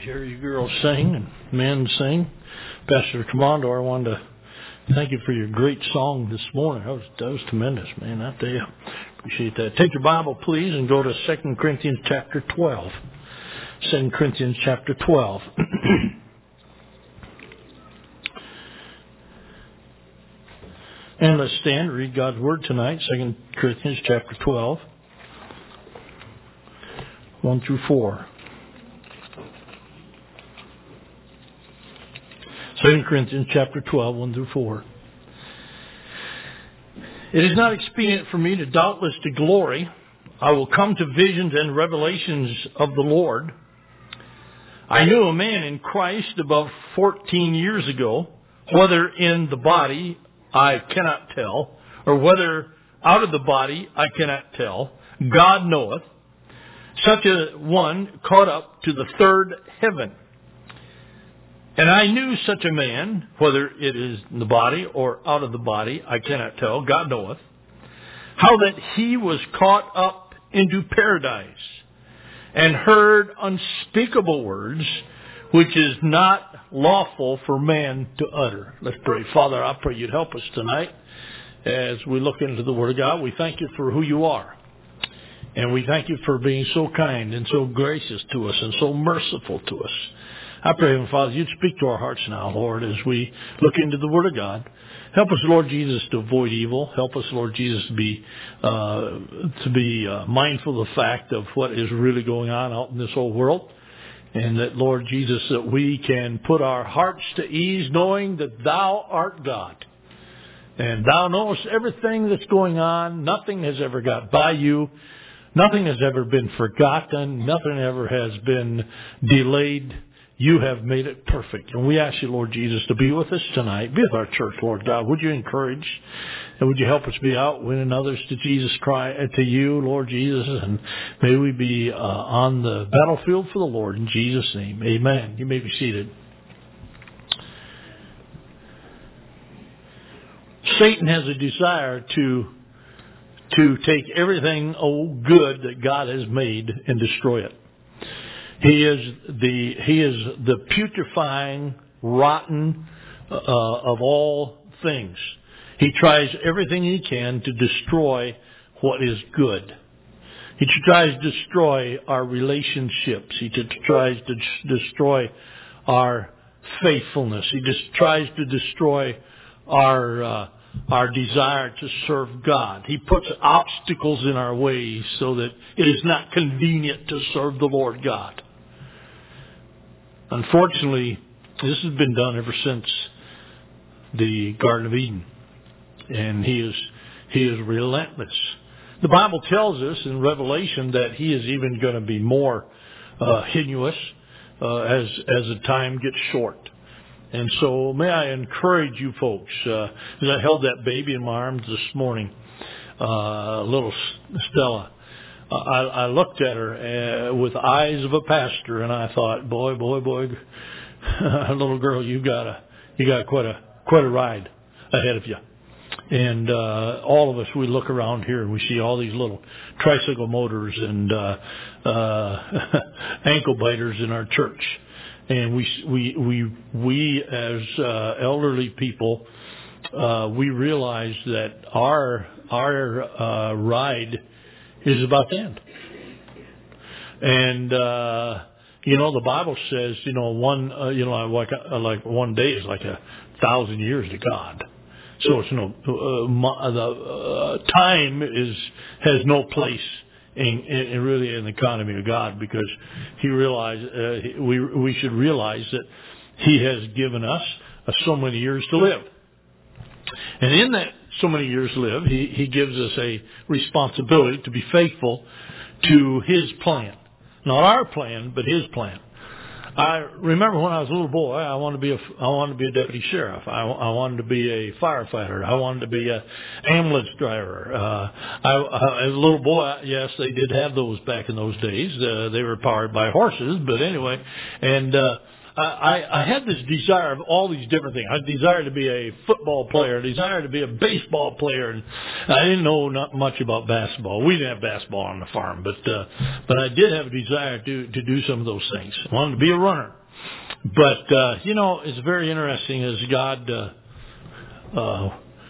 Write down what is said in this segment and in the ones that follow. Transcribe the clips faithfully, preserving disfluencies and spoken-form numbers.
hear you girls sing and men sing. Pastor Commando, I wanted to thank you for your great song this morning. That was, that was tremendous, man. I tell you, appreciate that. Take your Bible, please, and go to Second Corinthians chapter twelve. Second Corinthians chapter twelve. And let's stand and read God's Word tonight. Second Corinthians chapter twelve, one through four. Second Corinthians chapter twelve, one through four. It is not expedient for me to doubtless to glory. I will come to visions and revelations of the Lord. I knew a man in Christ about fourteen years ago, whether in the body I cannot tell, or whether out of the body I cannot tell. God knoweth. Such a one caught up to the third heaven. And I knew such a man, whether it is in the body or out of the body, I cannot tell, God knoweth, how that he was caught up into paradise, and heard unspeakable words, which is not lawful for man to utter. Let's pray. Father, I pray you'd help us tonight as we look into the Word of God. We thank you for who you are. And we thank you for being so kind and so gracious to us and so merciful to us. I pray, Heavenly Father, you'd speak to our hearts now, Lord, as we look into the Word of God. Help us, Lord Jesus, to avoid evil. Help us, Lord Jesus, to be uh, to be uh, mindful of the fact of what is really going on out in this whole world. And that, Lord Jesus, that we can put our hearts to ease knowing that Thou art God. And Thou knowest everything that's going on. Nothing has ever got by you. Nothing has ever been forgotten. Nothing ever has been delayed. You have made it perfect. And we ask you, Lord Jesus, to be with us tonight. Be with our church, Lord God. Would you encourage and would you help us be out winning others to Jesus Christ, to you, Lord Jesus. And may we be uh, on the battlefield for the Lord in Jesus' name. Amen. You may be seated. Satan has a desire to to take everything oh, good that God has made and destroy it. He is the he is the putrefying, rotten uh, of all things. He tries everything he can to destroy what is good. He tries to destroy our relationships. He tries to destroy our faithfulness. He just tries to destroy our uh, our desire to serve God. He puts obstacles in our way so that it is not convenient to serve the Lord God. Unfortunately, this has been done ever since the Garden of Eden. And he is he is relentless. The Bible tells us in Revelation that he is even going to be more uh, heinous uh, as as the time gets short. And so may I encourage you folks, uh, as I held that baby in my arms this morning, uh, little Stella, I, I looked at her uh, with eyes of a pastor, and I thought, boy, boy, boy, little girl, you got a you got quite a quite a ride ahead of you. And uh, all of us, we look around here and we see all these little tricycle motors and uh, uh, ankle biters in our church. And we we we we as uh, elderly people, uh, we realize that our our uh, ride is about to end. And uh, you know, the Bible says, you know, one uh, you know like uh, like one day is like a thousand years to God. So it's no uh, my, the uh, time is has no place in, in, in really in the economy of God, because He realized uh, we we should realize that He has given us uh, so many years to live, and in that so many years to live, He He gives us a responsibility to be faithful to His plan, not our plan, but His plan. I remember when I was a little boy, I wanted to be a, I wanted to be a deputy sheriff. I, I wanted to be a firefighter. I wanted to be a ambulance driver. Uh, I, I, as a little boy, yes, they did have those back in those days. Uh, they were powered by horses, but anyway, and uh, I, I, I had this desire of all these different things. I desired to be a football player, I desired to be a baseball player, and I didn't know not much about basketball. We didn't have basketball on the farm, but uh, but I did have a desire to to do some of those things. I wanted to be a runner. But, uh, you know, it's very interesting as God uh, uh,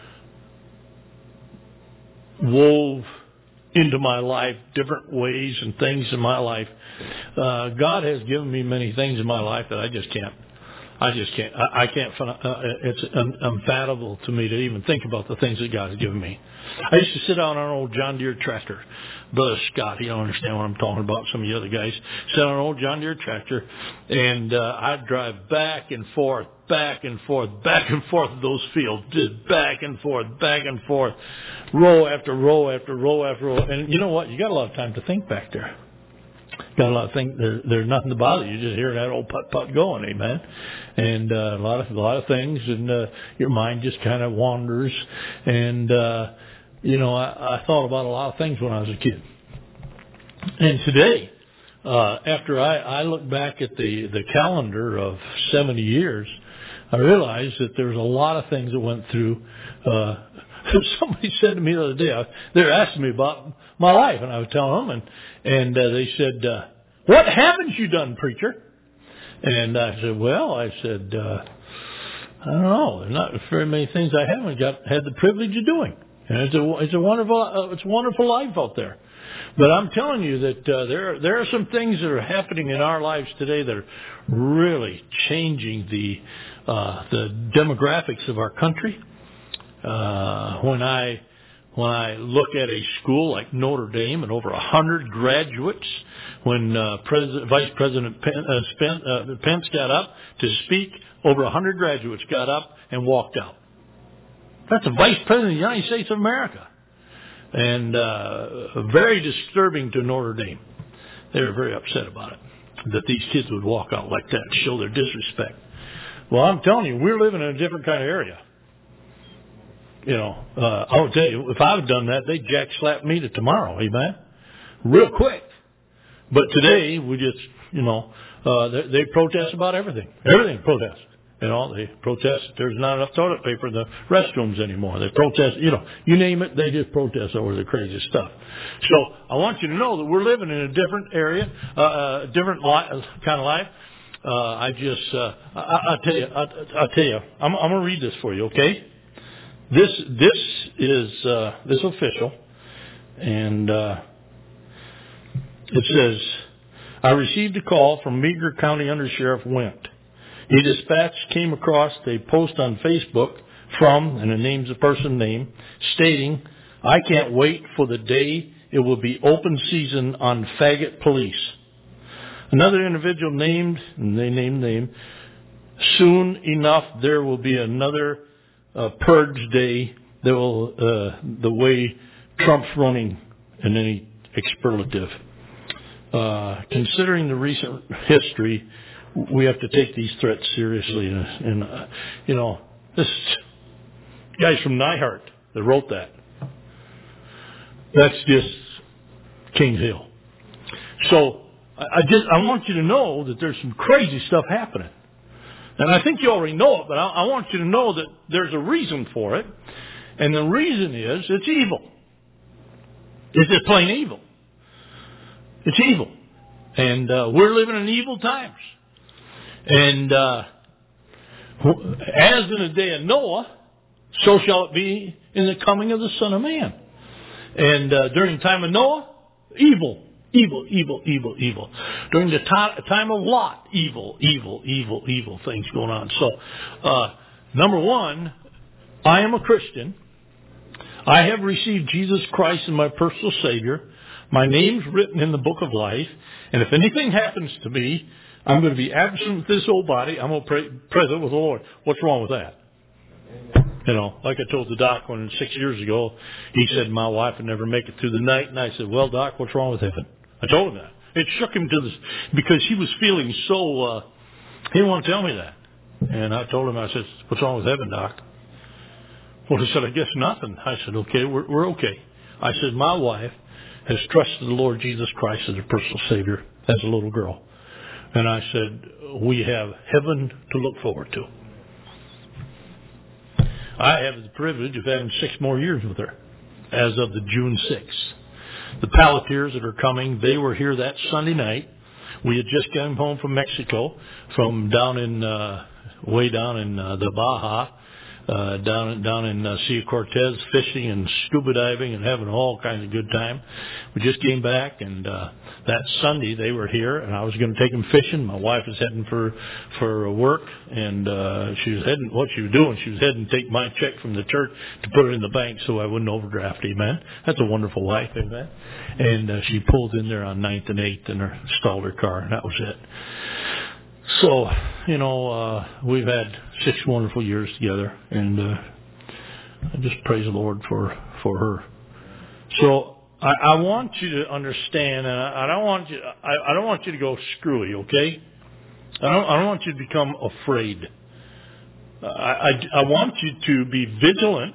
wove into my life different ways and things in my life. Uh, God has given me many things in my life that I just can't. I just can't. I, I can't. Uh, it's un, unfathomable to me to even think about the things that God has given me. I used to sit on an old John Deere tractor. Brother Scott, you don't understand what I'm talking about. Some of the other guys sit on an old John Deere tractor, and uh, I'd drive back and forth, back and forth, back and forth those fields, just back and forth, back and forth, row after row after row after row. And you know what? You got a lot of time to think back there. Got a lot of things. There, there's nothing to bother you. Just hear that old putt putt going, amen. And uh, a lot of a lot of things, and uh, your mind just kind of wanders. And uh, you know, I, I thought about a lot of things when I was a kid. And today, uh, after I, I look back at the the calendar of seventy years, I realized that there was a lot of things that went through. Uh, Somebody said to me the other day, I, they were asking me about my life, and I was telling them, and, and uh, they said, uh, what haven't you done, preacher? And I said, well, I said, uh, I don't know. There's not very many things I haven't got had the privilege of doing. And it's a, it's a wonderful, uh, it's a wonderful life out there. But I'm telling you that uh, there, there are some things that are happening in our lives today that are really changing the, uh, the demographics of our country. Uh, when I, when I look at a school like Notre Dame and over a hundred graduates, when, uh, President, Vice President Pence, uh, Spence, uh, Pence got up to speak, over a hundred graduates got up and walked out. That's the Vice President of the United States of America. And, uh, very disturbing to Notre Dame. They were very upset about it, that these kids would walk out like that, show their disrespect. Well, I'm telling you, we're living in a different kind of area. You know, uh, I will tell you, if I had done that, they'd jack slap me to tomorrow, amen? Real quick. But today, we just, you know, uh, they, they protest about everything. Everything protest. You know, they protest there's not enough toilet paper in the restrooms anymore. They protest, you know, you name it, they just protest over the crazy stuff. So I want you to know that we're living in a different area, uh, a different li- kind of life. Uh, I just, uh, I, I'll tell you, I, I'll tell you, I'm, I'm going to read this for you, okay? This this is uh, this official, and uh, it says, I received a call from Meager County Under Sheriff Wendt. He dispatch came across a post on Facebook from, and it names the person name, stating, I can't wait for the day it will be open season on faggot police. Another individual named, and they named name, soon enough there will be another Uh, purge day that will, uh, the way Trump's running in any expletive. Uh, considering the recent history, we have to take these threats seriously. And, and uh, you know, this guy's from Nyhart that wrote that. That's just Kings Hill. So I, I just, I want you to know that there's some crazy stuff happening. And I think you already know it, but I, I want you to know that there's a reason for it. And the reason is it's evil. It's just plain evil. It's evil. And uh, we're living in evil times. And uh, as in the day of Noah, so shall it be in the coming of the Son of Man. And uh, during the time of Noah, evil. Evil, evil, evil, evil. During the to- time of Lot, evil, evil, evil, evil things going on. So, uh, number one, I am a Christian. I have received Jesus Christ as my personal Savior. My name's written in the book of life. And if anything happens to me, I'm going to be absent with this old body. I'm going to pray present with the Lord. What's wrong with that? You know, like I told the doc when six years ago, he said my wife would never make it through the night. And I said, well, Doc, what's wrong with heaven? I told him that. It shook him to this because he was feeling so, uh, he didn't want to tell me that. And I told him, I said, what's wrong with heaven, Doc? Well, he said, I guess nothing. I said, okay, we're, we're okay. I said, my wife has trusted the Lord Jesus Christ as her personal Savior as a little girl. And I said, we have heaven to look forward to. I have the privilege of having six more years with her as of the June sixth. The Pelletiers that are coming, they were here that Sunday night. We had just come home from Mexico, from down in, uh, way down in uh, the Baja, uh, down, down in uh, Sea Cortez, fishing and scuba diving and having all kinds of good time. We just came back, and uh, that Sunday they were here, and I was going to take them fishing. My wife was heading for for work, and uh, she was heading. What she was doing, she was heading to take my check from the church to put it in the bank so I wouldn't overdraft. Amen. That's a wonderful wife. Amen. And uh, she pulled in there on ninth and eighth and her, stalled her car, and that was it. So, you know, uh, we've had six wonderful years together, and uh, I just praise the Lord for for her. So I, I want you to understand, and I, I don't want you. I, I don't want you to go screwy, okay? I don't. I don't want you to become afraid. I, I, I want you to be vigilant.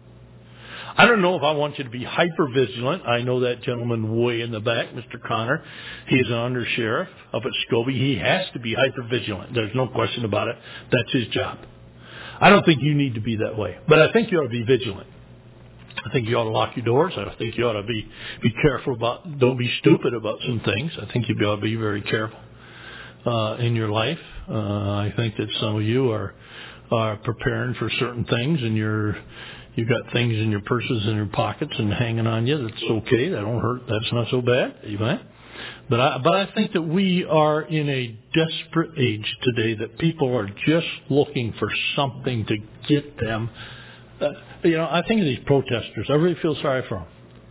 I don't know if I want you to be hyper vigilant. I know that gentleman way in the back, Mister Connor. He's an undersheriff up at Scobie. He has to be hyper vigilant. There's no question about it. That's his job. I don't think you need to be that way, but I think you ought to be vigilant. I think you ought to lock your doors. I think you ought to be be careful about. Don't be stupid about some things. I think you ought to be very careful uh, in your life. Uh, I think that some of you are are preparing for certain things, and you're. You've got things in your purses and your pockets and hanging on you. That's okay. That don't hurt. That's not so bad. Amen. But I, but I think that we are in a desperate age today that people are just looking for something to get them. Uh, you know, I think of these protesters. I really feel sorry for them.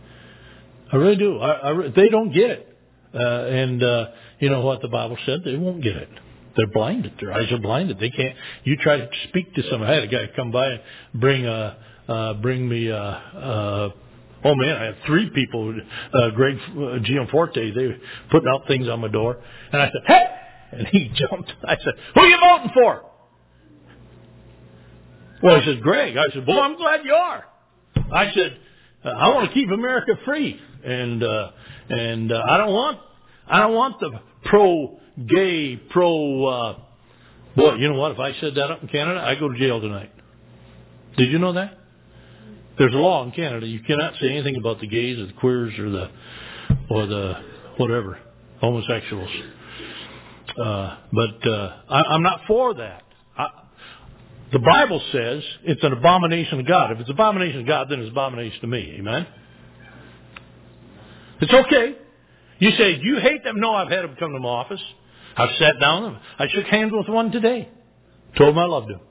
I really do. I, I, they don't get it. Uh, and uh, you know what the Bible said? They won't get it. They're blinded. Their eyes are blinded. They can't. You try to speak to somebody. I had a guy come by and bring a. Uh, bring me, uh, uh, oh man, I had three people, uh, Greg uh, Gianforte, they were putting out things on my door. And I said, hey! And he jumped. I said, who are you voting for? Well, he says, Greg. I said, well, I'm glad you are. I said, uh, I want to keep America free. And, uh, and, uh, I don't want, I don't want the pro-gay, pro, uh, boy, you know what? If I said that up in Canada, I'd go to jail tonight. Did you know that? There's a law in Canada. You cannot say anything about the gays or the queers or the or the whatever homosexuals. Uh, but uh, I, I'm not for that. I, the Bible says it's an abomination to God. If it's an abomination to God, then it's an abomination to me. Amen. It's okay. You say you hate them. No, I've had them come to my office. I've sat down with them. I shook hands with one today. Told him I loved him.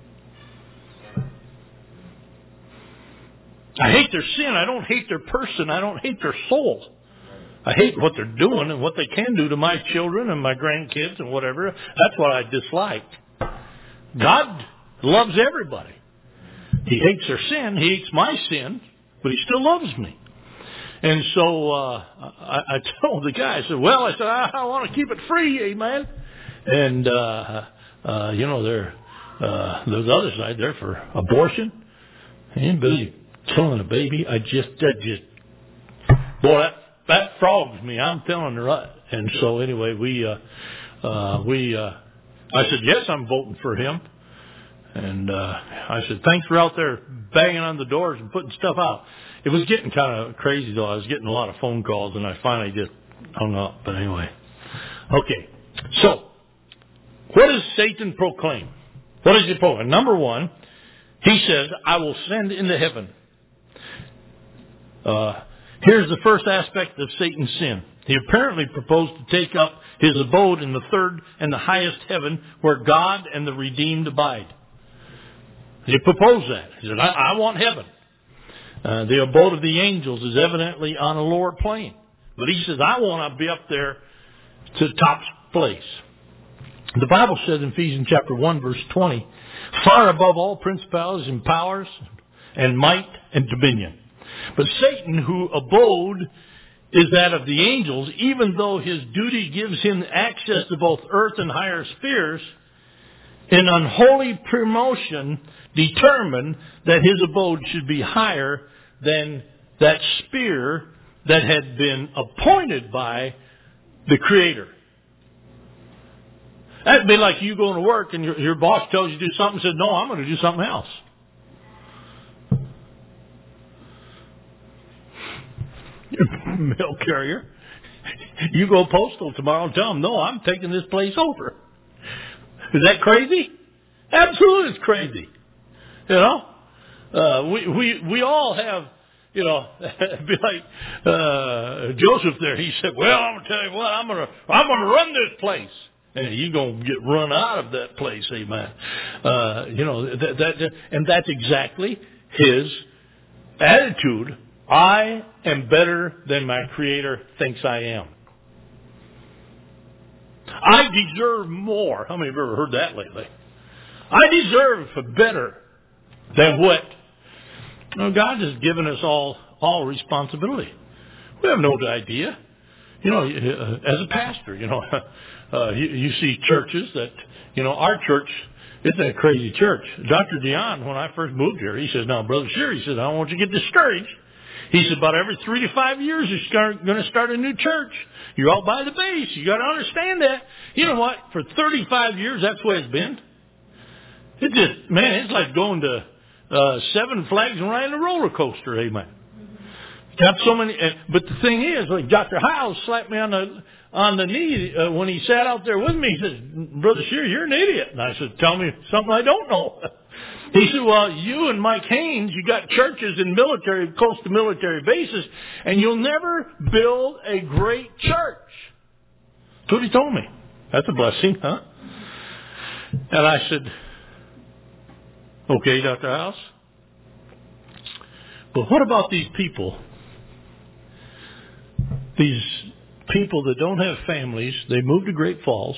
I hate their sin. I don't hate their person. I don't hate their soul. I hate what they're doing and what they can do to my children and my grandkids and whatever. That's what I dislike. God loves everybody. He hates their sin. He hates my sin, but he still loves me. And so uh, I, I told the guy, I said, well, I said, I, I want to keep it free, amen. And, uh, uh, you know, they're, uh, those other side, they're for abortion. Anybody killing a baby, I just, that just, boy, that, that frogs me. I'm telling you right. And so anyway, we, uh, uh, we, uh, I said, yes, I'm voting for him. And, uh, I said, thanks for out there banging on the doors and putting stuff out. It was getting kind of crazy though. I was getting a lot of phone calls and I finally just hung up. But anyway, okay. So what does Satan proclaim? What does he proclaim? Number one, he says, I will send into heaven. Uh, here's the first aspect of Satan's sin. He apparently proposed to take up his abode in the third and the highest heaven where God and the redeemed abide. He proposed that. He said, I, I want heaven. Uh, the abode of the angels is evidently on a lower plane. But he says, I want to be up there to the top place. The Bible says in Ephesians chapter one, verse twenty, far above all principalities and powers and might and dominion. But Satan, who abode, is that of the angels, even though his duty gives him access to both earth and higher spheres, in unholy promotion determined that his abode should be higher than that sphere that had been appointed by the Creator. That'd be like you going to work and your, your boss tells you to do something and says, no, I'm going to do something else. Mail carrier. You go postal tomorrow and tell them, no, I'm taking this place over. Is that crazy? Absolutely, it's crazy. You know, uh, we we we all have, you know, be like uh, Joseph there. He said, "Well, I'm gonna tell you what, I'm gonna I'm gonna run this place." And you're gonna get run out of that place, amen. Uh, you know that, that, and that's exactly his attitude. I am better than my Creator thinks I am. I deserve more. How many have ever heard that lately? I deserve better than what? Well, God has given us all all responsibility. We have no idea. You know, as a pastor, you know, uh, you, you see churches that, you know, our church isn't a crazy church. Doctor Dion, when I first moved here, he says, "Now, Brother Shear," he says, "I don't want you to get discouraged." He said, about every three to five years, you're going to start a new church. You're out by the base. You got to understand that. You know what? For thirty-five years, that's the way it's been. It just, man, it's like going to uh, Seven Flags and riding a roller coaster. Amen. Got so many, uh, but the thing is, like Doctor Howes slapped me on the on the knee uh, when he sat out there with me. He said, "Brother Shear, you're an idiot." And I said, "Tell me something I don't know." He said, "Well, you and Mike Haynes, you got churches in military, close to military bases, and you'll never build a great church." That's what he told me. That's a blessing, huh? And I said, "Okay, Doctor House, but what about these people? These people that don't have families, they moved to Great Falls,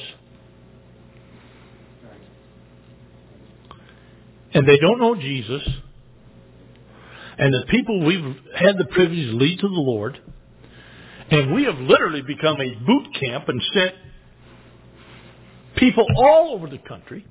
and they don't know Jesus, and the people we've had the privilege to lead to the Lord, and we have literally become a boot camp and sent people all over the country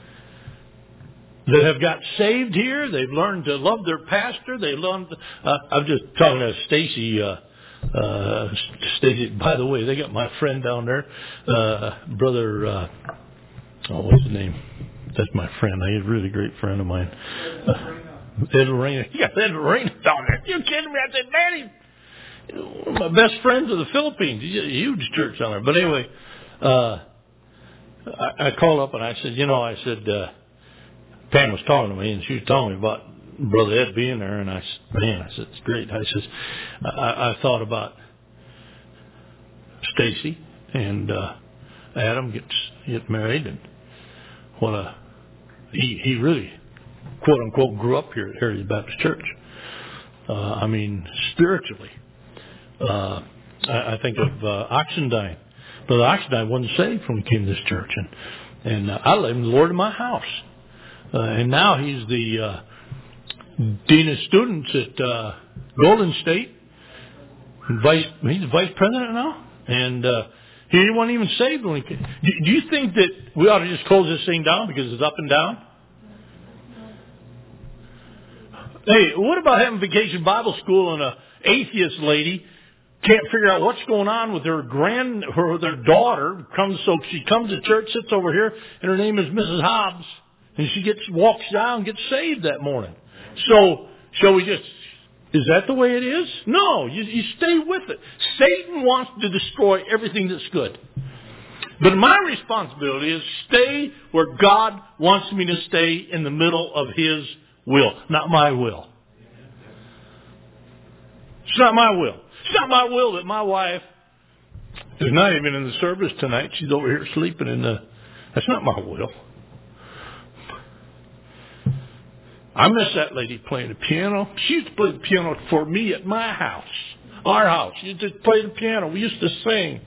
that have got saved here. They've learned to love their pastor. They learned. Uh, I'm just talking to Stacy. Uh, uh, Stacy. By the way, they got my friend down there, uh, brother. Uh, oh, what's his name? That's my friend. He's a really great friend of mine. Uh, Ed Lorena. Yeah, Ed Lorena down there. You kidding me? I said, man, he's one of my best friends of the Philippines. He's a huge church down there. But anyway, uh, I, I called up and I said, you know, I said. Uh, Pam was talking to me, and she was telling me about Brother Ed being there, and I said, man, I said, it's great. I said, I, I thought about Stacy and uh, Adam gets get married, and what a, he, he really, quote unquote, grew up here at Heritage Baptist Church. Uh, I mean, spiritually. Uh, I, I think of uh, Oxendine. Brother Oxendine wasn't saved when he came to this church, and, and uh, I let him the Lord of my house. Uh, and now he's the uh, dean of students at uh, Golden State. Vice, he's vice president now, and uh, he wasn't even saved when he came. Do, do you think that we ought to just close this thing down because it's up and down? Hey, what about having Vacation Bible School and a atheist lady can't figure out what's going on with her grand, her their daughter comes so she comes to church, sits over here, and her name is Missus Hobbs. And she gets walks down and gets saved that morning. So, shall we just, is that the way it is? No, you, you stay with it. Satan wants to destroy everything that's good. But my responsibility is stay where God wants me to stay in the middle of His will, not my will. It's not my will. It's not my will that my wife is not even in the service tonight. She's over here sleeping in the, that's not my will. I miss that lady playing the piano. She used to play the piano for me at my house, our house. She used to play the piano. We used to sing.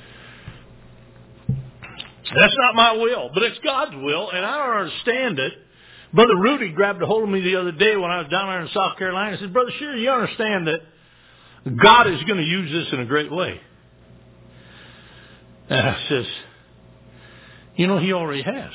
That's not my will, but it's God's will, and I don't understand it. Brother Rudy grabbed a hold of me the other day when I was down there in South Carolina. He said, "Brother Shear, you understand that God is going to use this in a great way." And I says, "You know, He already has."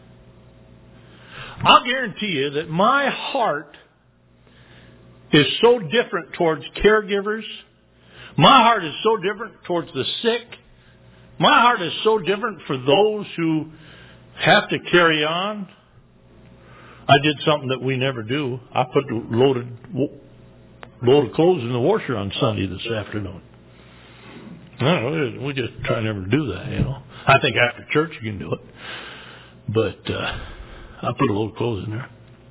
I'll guarantee you that my heart is so different towards caregivers. My heart is so different towards the sick, My heart is so different for those who have to carry on. I did something that we never do. I put a loaded, load of clothes in the washer on Sunday this afternoon. No, we just try never to do that, you know. I think after church you can do it. But uh, I put a load of clothes in there.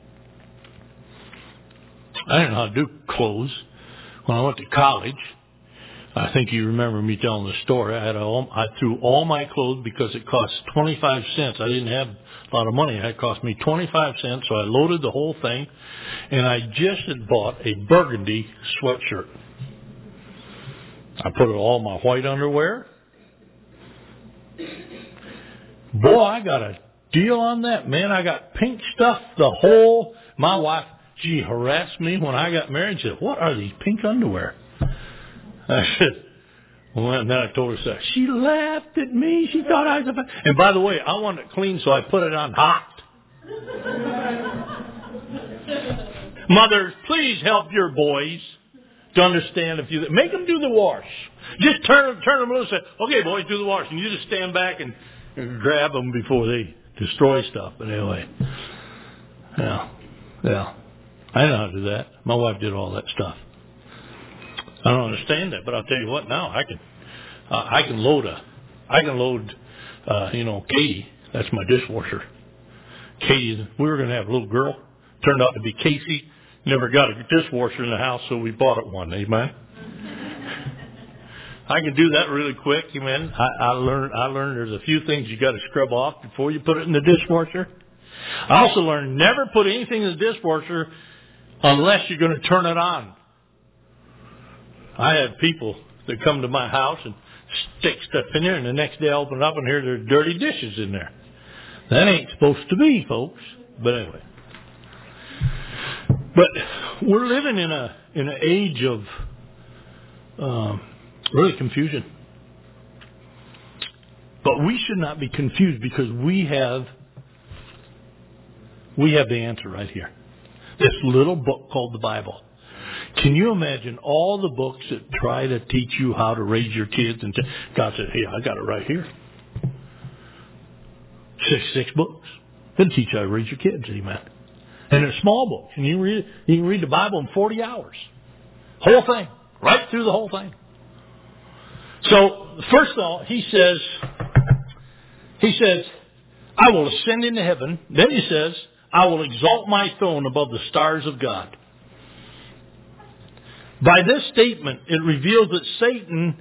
I didn't know how to do clothes. When I went to college, I think you remember me telling the story. I had a, I threw all my clothes because it cost twenty-five cents. I didn't have a lot of money. It cost me twenty-five cents, so I loaded the whole thing, and I just had bought a burgundy sweatshirt. I put all my white underwear. Boy, I got a deal on that, man. I got pink stuff, the whole, my wife, she harassed me when I got married. She said, what are these pink underwear? I said, well, and then I told her so. She laughed at me. She thought I was a... And by the way, I wanted it clean, so I put it on hot. Mothers, please help your boys to understand if you... Make them do the wash. Just turn, turn them loose and say, okay, boys, do the wash. And you just stand back and, and grab them before they destroy stuff. But anyway, yeah, yeah. I know how to do that. My wife did all that stuff. I don't understand that, but I'll tell you what. Now I can, uh, I can load a, I can load, uh, you know, Katie. That's my dishwasher. Katie, we were going to have a little girl. Turned out to be Casey. Never got a dishwasher in the house, so we bought it one. Amen. I can do that really quick. Amen. I, I learned. I learned there's a few things you got to scrub off before you put it in the dishwasher. I also learned never put anything in the dishwasher unless you're going to turn it on. I had people that come to my house and stick stuff in there, and the next day I open it up and hear there are dirty dishes in there. That ain't supposed to be, folks. But anyway. But we're living in a in an age of um, really confusion. But we should not be confused because we have we have the answer right here. This little book called the Bible. Can you imagine all the books that try to teach you how to raise your kids? And t- God said, hey, I got it right here. Six, six books. That'll teach you how to raise your kids, amen. And they're small books. And you, read, you can read the Bible in forty hours. Whole thing. Right through the whole thing. So, first of all, he says, he says, I will ascend into heaven. Then he says, I will exalt my throne above the stars of God. By this statement, it reveals that Satan,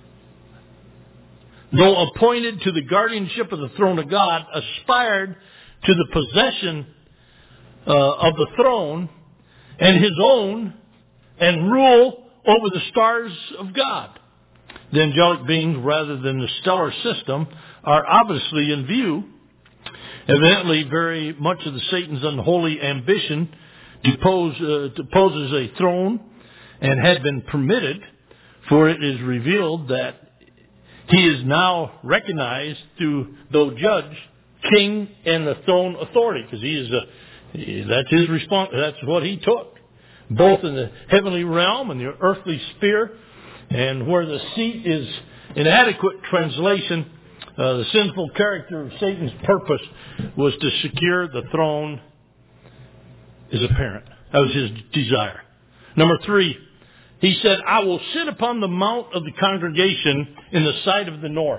though appointed to the guardianship of the throne of God, aspired to the possession uh, of the throne and his own and rule over the stars of God. The angelic beings, rather than the stellar system, are obviously in view. Evidently, very much of the Satan's unholy ambition depose, uh, deposes a throne and had been permitted, for it is revealed that he is now recognized through, though judge, king and the throne authority, because he is a, that's his response, that's what he took, both in the heavenly realm and the earthly sphere, and where the seat is inadequate translation, uh, the sinful character of Satan's purpose was to secure the throne is apparent. That was his desire. Number three, he said, I will sit upon the mount of the congregation in the side of the north.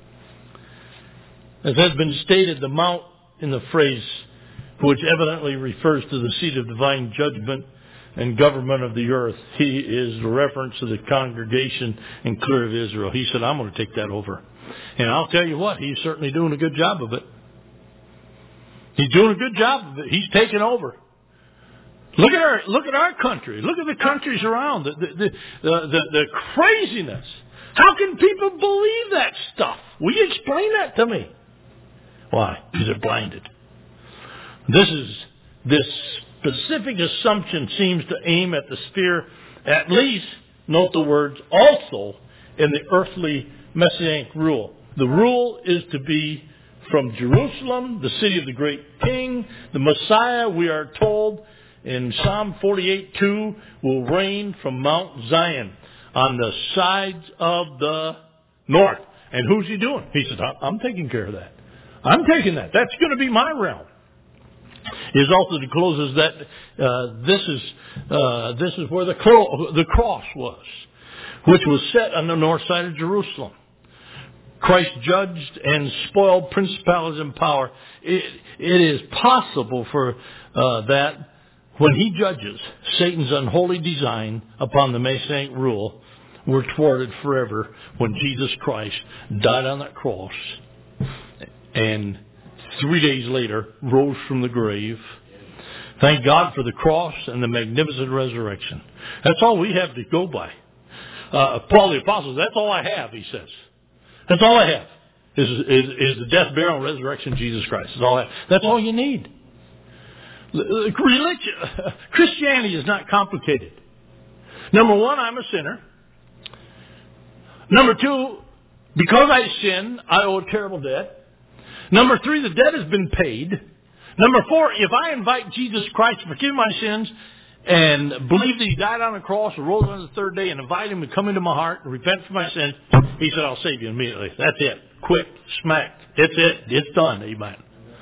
As has been stated, the mount in the phrase, which evidently refers to the seat of divine judgment and government of the earth, he is a reference to the congregation and clear of Israel. He said, I'm going to take that over. And I'll tell you what, he's certainly doing a good job of it. He's doing a good job of it. He's taking over. Look at our look at our country. Look at the countries around. The the the, the, the, the craziness. How can people believe that stuff? Will you explain that to me? Why? Because they're blinded. This is this specific assumption seems to aim at the sphere, at least, note the words, also in the earthly messianic rule. The rule is to be from Jerusalem, the city of the great king. The Messiah, we are told in Psalm forty-eight two, will reign from Mount Zion on the sides of the north. And who's he doing? He says, I'm taking care of that. I'm taking that. That's going to be my realm. His author closes that uh, this is uh, this is where the, clo- the cross was, which was set on the north side of Jerusalem. Christ judged and spoiled principalities and power. It, it is possible for uh, that when he judges, Satan's unholy design upon the Messianic rule were thwarted forever when Jesus Christ died on that cross and three days later rose from the grave. Thank God for the cross and the magnificent resurrection. That's all we have to go by. Uh, Paul the Apostle, that's all I have, he says. That's all I have is, is, is the death, burial, and resurrection of Jesus Christ. That's all, I have. That's all you need. Religion, Christianity is not complicated. Number one, I'm a sinner. Number two, because I sin, I owe a terrible debt. Number three, the debt has been paid. Number four, if I invite Jesus Christ to forgive my sins and believe that He died on the cross and rose on the third day and invite Him to come into my heart and repent for my sins, He said, I'll save you immediately. That's it. Quick, smack. It's it. It's done. Amen.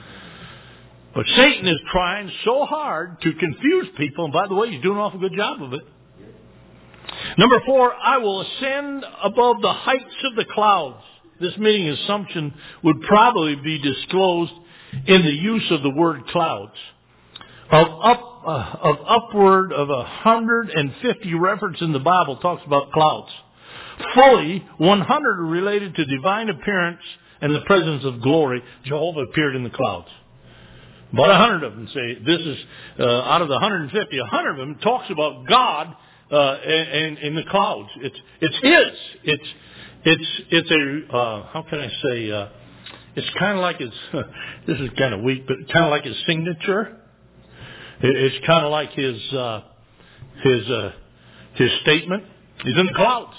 But Satan is trying so hard to confuse people. And by the way, he's doing an awful good job of it. Number four, I will ascend above the heights of the clouds. This meaning assumption would probably be disclosed in the use of the word clouds. Of up, uh, of upward of one hundred fifty references in the Bible talks about clouds. Fully one hundred are related to divine appearance and the presence of glory. Jehovah appeared in the clouds. About a hundred of them say this is uh, out of the one hundred fifty. A hundred of them talks about God uh, and in the clouds. It's it's His. It's it's it's a uh, how can I say? Uh, it's kind of like His. Uh, this is kind of weak, but kind of like His signature. It, it's kind of like His uh, His uh, His statement. He's in the clouds,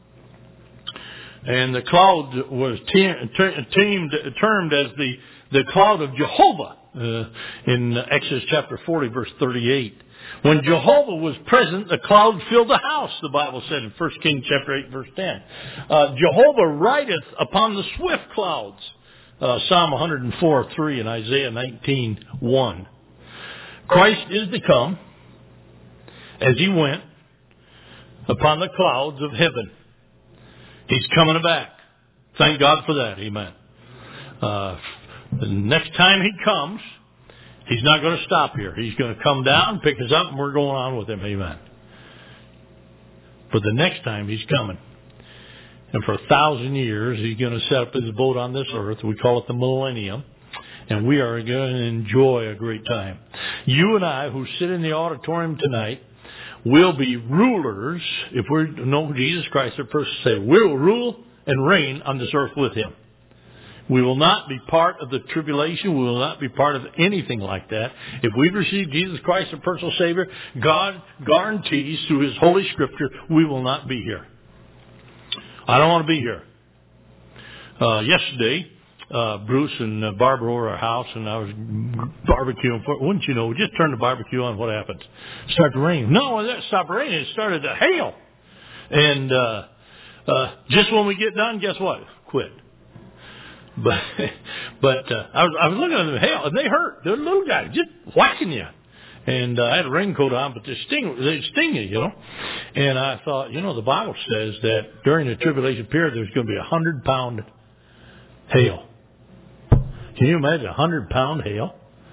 and the cloud was te- ter- teamed, termed as the the cloud of Jehovah. Uh, in Exodus chapter forty, verse thirty-eight. When Jehovah was present, the cloud filled the house, the Bible said in First Kings chapter eight, verse ten. Uh, Jehovah rideth upon the swift clouds, uh, Psalm one hundred four, three and Isaiah nineteen, one. Christ is to come as He went upon the clouds of heaven. He's coming back. Thank God for that. Amen. Uh, The next time He comes, He's not going to stop here. He's going to come down, pick us up, and we're going on with Him. Amen. But the next time He's coming. And for a thousand years, He's going to set up His abode on this earth. We call it the millennium. And we are going to enjoy a great time. You and I, who sit in the auditorium tonight, will be rulers, if we know Jesus Christ, the person say, we will rule and reign on this earth with Him. We will not be part of the tribulation. We will not be part of anything like that. If we've received Jesus Christ, our personal Savior, God guarantees through His Holy Scripture, we will not be here. I don't want to be here. Uh, yesterday, uh, Bruce and uh, Barbara were at our house, and I was barbecuing. For, wouldn't you know, we just turned the barbecue on, what happens? It started to rain. No, it stopped raining. It started to hail. And uh, uh, just when we get done, guess what? Quit. But but uh, I was I was looking at them, hell, and they hurt. They're little guys, just whacking you. And uh, I had a raincoat on, but they sting they sting you, you know. And I thought, you know, the Bible says that during the tribulation period, there's going to be a hundred pound hail. Can you imagine a hundred pound hail?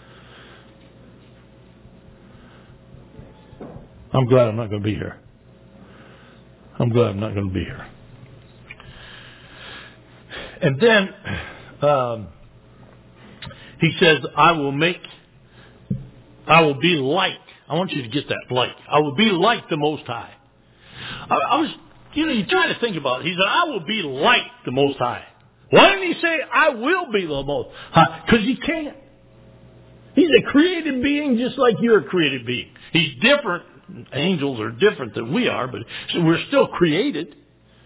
I'm glad I'm not going to be here. I'm glad I'm not going to be here. And then um, he says, I will make, I will be like, I want you to get that, like. I will be like the Most High. I, I was, you know, you try to think about it. He said, I will be like the Most High. Why didn't he say, I will be the Most High? Because he can't. He's a created being just like you're a created being. He's different. Angels are different than we are, but we're still created.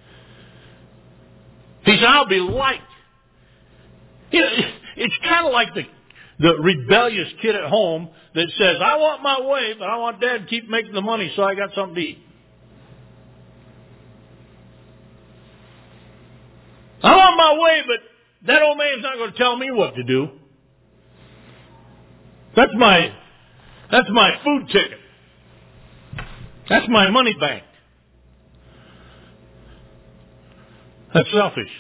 He said, I'll be like. You know, it's kind of like the, the rebellious kid at home that says, I want my way, but I want Dad to keep making the money so I got something to eat. I want my way, but that old man's not going to tell me what to do. That's my, that's my food ticket. That's my money bank. That's selfish.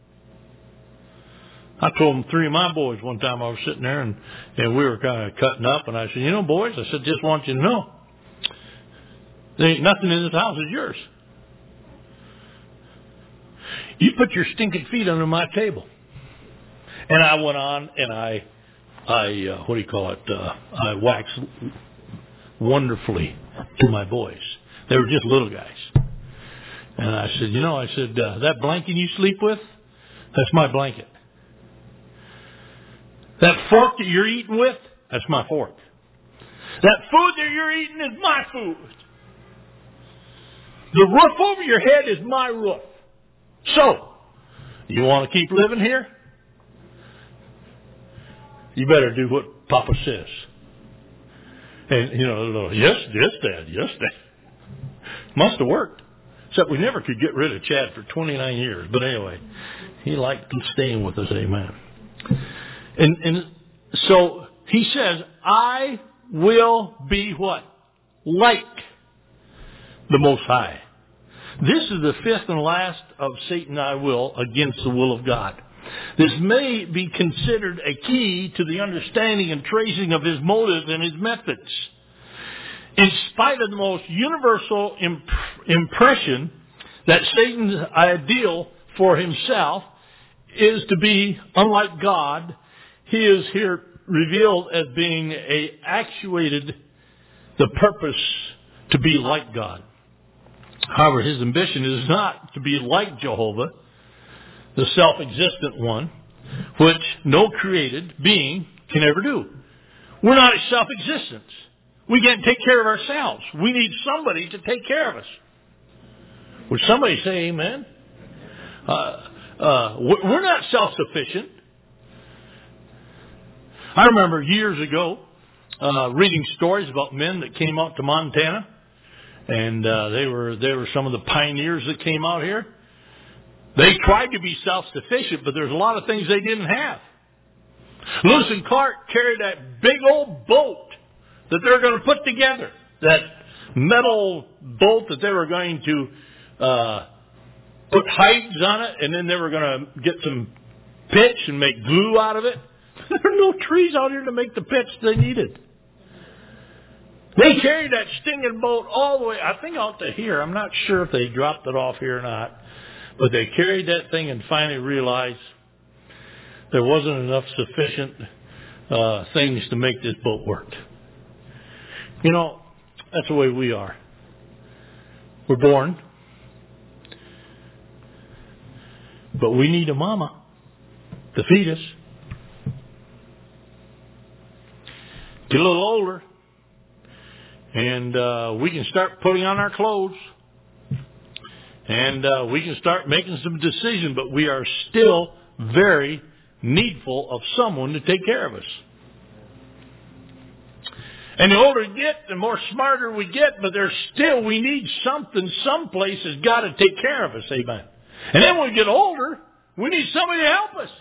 I told them three of my boys one time I was sitting there and, and we were kind of cutting up, and I said, you know, boys, I said, just want you to know, there ain't nothing in this house is yours. You put your stinking feet under my table. And I went on and I, I uh, what do you call it, uh, I waxed wonderfully to my boys. They were just little guys. And I said, you know, I said, uh, that blanket you sleep with, that's my blanket. That fork that you're eating with, that's my fork. That food that you're eating is my food. The roof over your head is my roof. So, you want to keep living here? You better do what Papa says. And, you know, a little, yes, yes, Dad, yes, Dad. Must have worked. Except we never could get rid of Chad for twenty-nine years. But anyway, he liked staying with us, amen. And, and so he says, I will be what? Like the Most High. This is the fifth and last of Satan I will against the will of God. This may be considered a key to the understanding and tracing of his motives and his methods. In spite of the most universal imp- impression that Satan's ideal for himself is to be unlike God, he is here revealed as being a actuated the purpose to be like God. However, his ambition is not to be like Jehovah, the self-existent one, which no created being can ever do. We're not self-existent. We can't take care of ourselves. We need somebody to take care of us. Would somebody say amen? Uh, uh, we're not self-sufficient. I remember years ago uh, reading stories about men that came out to Montana, and uh, they were they were some of the pioneers that came out here. They tried to be self-sufficient, but there's a lot of things they didn't have. Lewis and Clark carried that big old boat that they're going to put together, that metal boat that they were going to uh, put hides on it, and then they were going to get some pitch and make glue out of it. There were no trees out here to make the pitch they needed. They carried that stinging boat all the way, I think out to here. I'm not sure if they dropped it off here or not. But they carried that thing and finally realized there wasn't enough sufficient uh, things to make this boat work. You know, that's the way we are. We're born, but we need a mama to feed us. Get a little older, and uh, we can start putting on our clothes. And uh, we can start making some decisions, but we are still very needful of someone to take care of us. And the older we get, the more smarter we get, but there's still, we need something, someplace has got to take care of us, amen. And then when we get older, we need somebody to help us.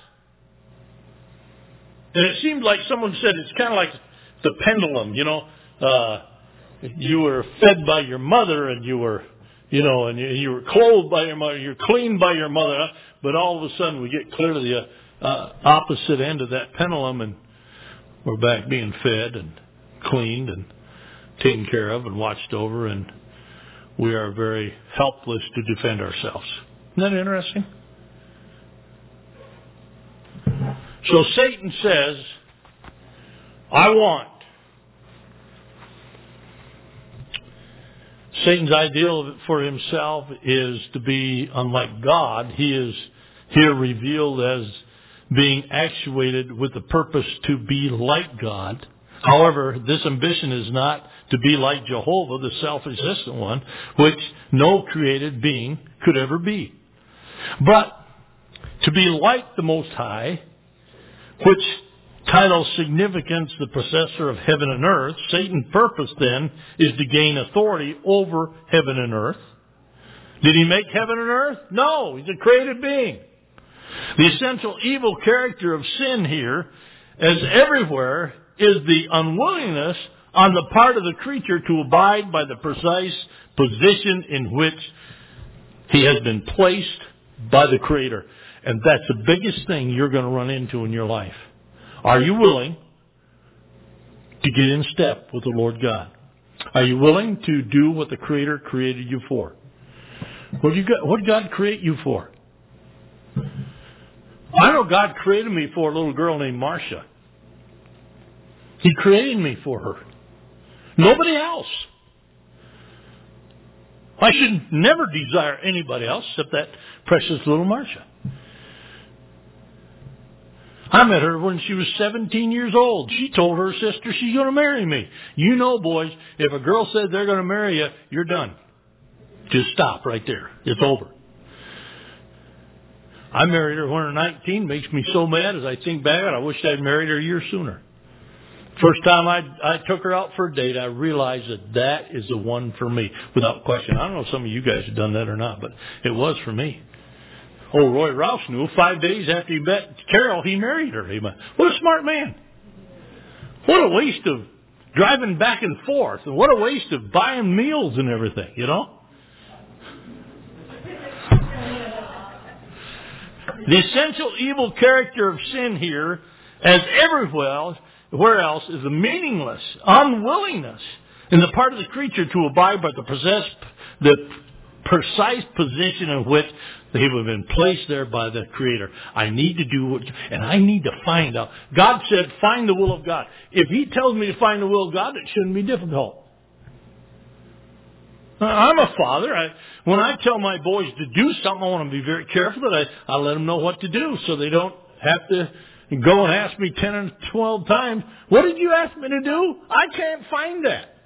And it seems like someone said it's kind of like the pendulum, you know. Uh, you were fed by your mother and you were... You know, and you, you were clothed by your mother, you're cleaned by your mother, but all of a sudden we get clear to the uh, opposite end of that pendulum, and we're back being fed and cleaned and taken care of and watched over, and we are very helpless to defend ourselves. Isn't that interesting? So Satan says, I want. Satan's ideal for himself is to be unlike God. He is here revealed as being actuated with the purpose to be like God. However, this ambition is not to be like Jehovah, the self-existent one, which no created being could ever be. But to be like the Most High, which title significance, the possessor of heaven and earth. Satan's purpose then is to gain authority over heaven and earth. Did he make heaven and earth? No, he's a created being. The essential evil character of sin here, as everywhere, is the unwillingness on the part of the creature to abide by the precise position in which he has been placed by the Creator. And that's the biggest thing you're going to run into in your life. Are you willing to get in step with the Lord God? Are you willing to do what the Creator created you for? What did, you got, what did God create you for? I know God created me for a little girl named Marcia. He created me for her. Nobody else. I should never desire anybody else except that precious little Marcia. I met her when she was seventeen years old. She told her sister she's going to marry me. You know, boys, if a girl says they're going to marry you, you're done. Just stop right there. It's over. I married her when her nineteen. Makes me so mad as I think back. I wish I'd married her a year sooner. First time I I took her out for a date, I realized that that is the one for me, without question. I don't know if some of you guys have done that or not, but it was for me. Oh, Roy Rouse knew. Five days after he met Carol, he married her. He went, what a smart man. What a waste of driving back and forth. And what a waste of buying meals and everything, you know? The essential evil character of sin here, as everywhere where else, is the meaningless unwillingness in the part of the creature to abide by the possess, the precise position in which they have been placed there by the Creator. I need to do what, and I need to find out. God said, find the will of God. If He tells me to find the will of God, it shouldn't be difficult. I'm a father. I, when I tell my boys to do something, I want to be very careful that I, I let them know what to do so they don't have to go and ask me ten or twelve times, what did you ask me to do? I can't find that.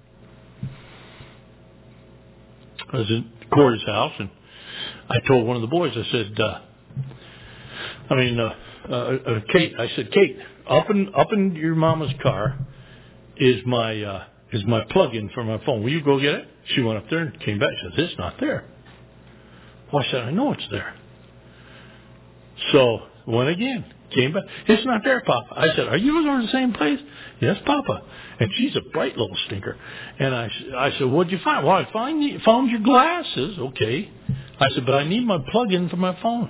I was at Corey's house, and I told one of the boys, I said, uh, I mean, uh, uh, uh, Kate, I said, Kate, up in, up in your mama's car is my, uh, is my plug-in for my phone. Will you go get it? She went up there and came back. She said, it's not there. Well, I said, I know it's there. So, went again. Came back. It's not there, Papa. I said, are you going to the same place? Yes, Papa. And she's a bright little stinker. And I, I said, what'd you find? Well, I find you, found your glasses. Okay. I said, but I need my plug-in for my phone.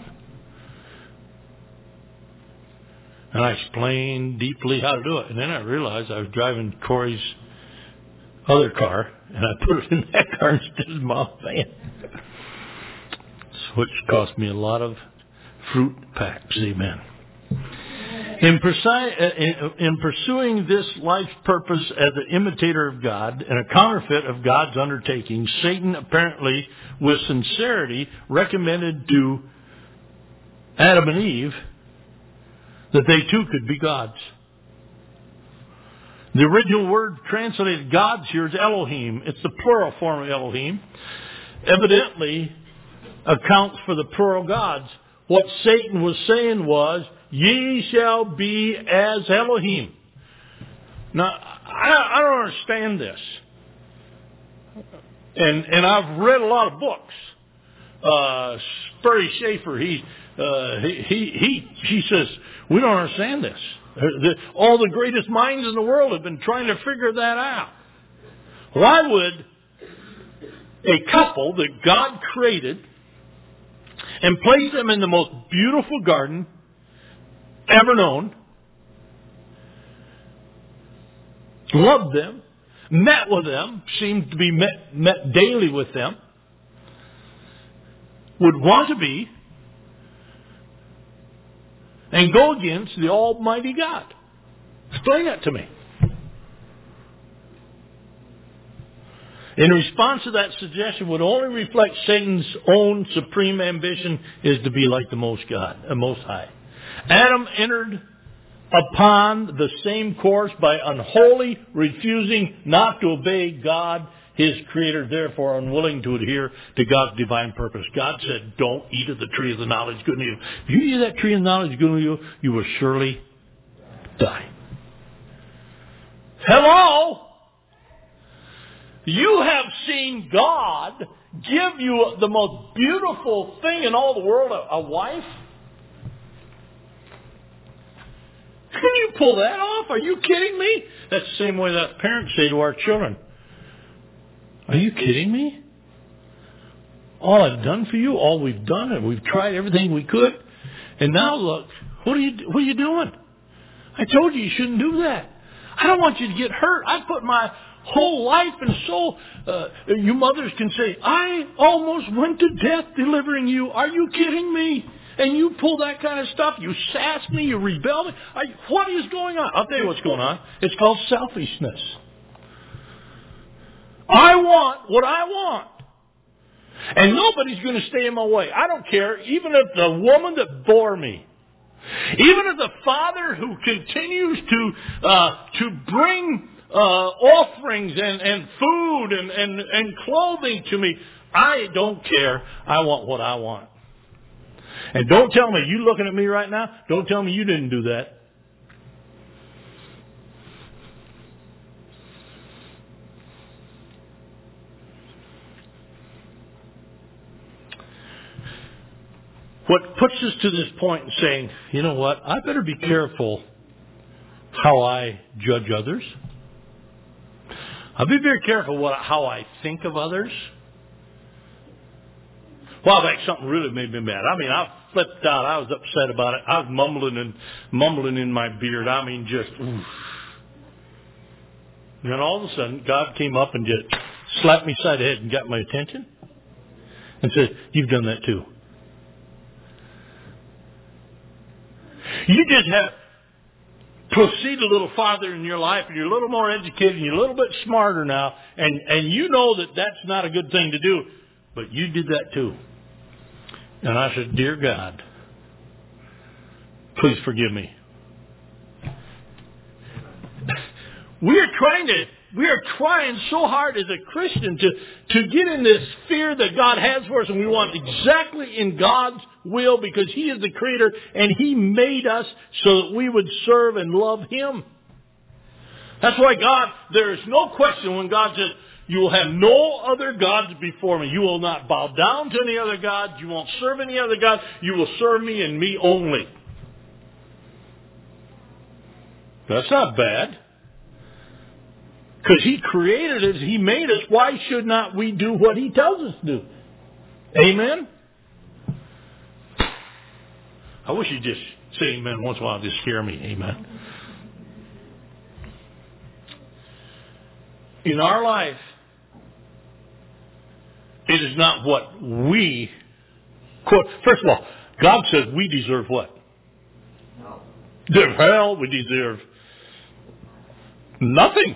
And I explained deeply how to do it. And then I realized I was driving Corey's other car, and I put it in that car instead of my van. Which cost me a lot of fruit packs. Amen. In, persi- in pursuing this life's purpose as an imitator of God and a counterfeit of God's undertaking, Satan apparently, with sincerity, recommended to Adam and Eve that they too could be gods. The original word translated gods here is Elohim. It's the plural form of Elohim. Evidently accounts for the plural gods. What Satan was saying was, ye shall be as Elohim. Now, I, I don't understand this. And and I've read a lot of books. Uh, Spurry Schaefer, he, uh, he, he, he, he says, we don't understand this. The, all the greatest minds in the world have been trying to figure that out. Why would a couple that God created and placed them in the most beautiful garden ever known, loved them, met with them, seemed to be met, met daily with them, would want to be, and go against the Almighty God? Explain that to me. In response to that suggestion would only reflect Satan's own supreme ambition is to be like the Most God, the Most High. Adam entered upon the same course by unholy refusing not to obey God, his Creator, therefore unwilling to adhere to God's divine purpose. God said, don't eat of the tree of the knowledge of good and evil. If you eat of that tree of the knowledge of good and evil, you will surely die. Hello? You have seen God give you the most beautiful thing in all the world, a, a wife. Can you pull that off? Are you kidding me? That's the same way that parents say to our children. Are you kidding me? All I've done for you, all we've done, and we've tried everything we could. And now look, what are you, what are you doing? I told you you shouldn't do that. I don't want you to get hurt. I put my whole life and soul. Uh, you mothers can say, I almost went to death delivering you. Are you kidding me? And you pull that kind of stuff. You sass me. You rebel me. I, what is going on? I'll tell you what's going on. It's called selfishness. I want what I want. And nobody's going to stay in my way. I don't care. Even if the woman that bore me. Even if the father who continues to uh, to bring uh, offerings and, and food and, and, and clothing to me, I don't care. I want what I want. And don't tell me, you looking at me right now, don't tell me you didn't do that. What puts us to this point in saying, you know what, I better be careful how I judge others. I'll be very careful what, how I think of others. Well, like something really made me mad. I mean, I flipped out. I was upset about it. I was mumbling and mumbling in my beard. I mean, just, oof. And then all of a sudden, God came up and just slapped me side the head and got my attention and said, you've done that too. You just have proceed a little farther in your life, and you're a little more educated, and you're a little bit smarter now, and, and you know that that's not a good thing to do, but you did that too. And I said, dear God, please forgive me. We are trying to, we are trying so hard as a Christian to, to get in this fear that God has for us, and we want exactly in God's will because He is the Creator and He made us so that we would serve and love Him. That's why God, there is no question when God says, you will have no other gods before me. You will not bow down to any other gods. You won't serve any other God. You will serve me and me only. That's not bad. Because He created us, He made us. Why should not we do what He tells us to do? Amen? I wish you'd just say amen once in a while, just scare me. Amen. In our life, it is not what we, quote, first of all, God says we deserve what? No. Deserve hell, we deserve nothing.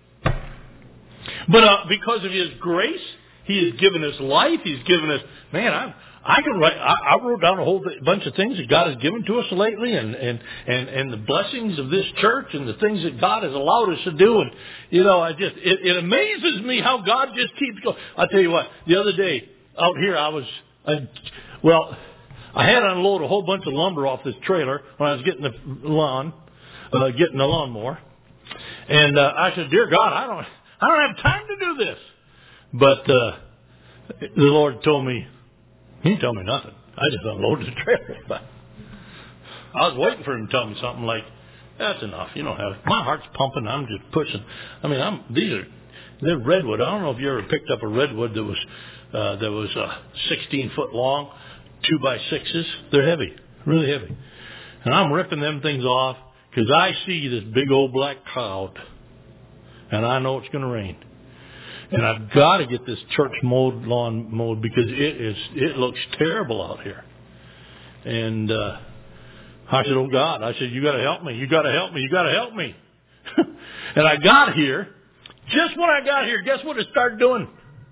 But uh, because of His grace, He has given us life. He's given us, man, I I can write, I, I wrote down a whole bunch of things that God has given to us lately and, and, and, and the blessings of this church and the things that God has allowed us to do. And, you know, I just, it, it amazes me how God just keeps going. I'll tell you what, the other day out here I was, I, well, I had to unload a whole bunch of lumber off this trailer when I was getting the lawn, uh, getting the lawnmower. And uh, I said, dear God, I don't, I don't have time to do this. But uh, the Lord told me, He didn't tell me nothing. I just unloaded the trailer. But I was waiting for Him to tell me something like, that's enough. You don't have it. My heart's pumping. I'm just pushing. I mean, I'm these are, they're redwood. I don't know if you ever picked up a redwood that was, uh, that was uh, sixteen foot long, two by sixes. They're heavy, really heavy. And I'm ripping them things off because I see this big old black cloud. And I know it's going to rain. And I've got to get this church mowed, lawn mowed, because it is, it looks terrible out here. And uh, I said, oh God, I said, you got to help me. You got to help me. You got to help me. And I got here. Just when I got here, guess what it started doing?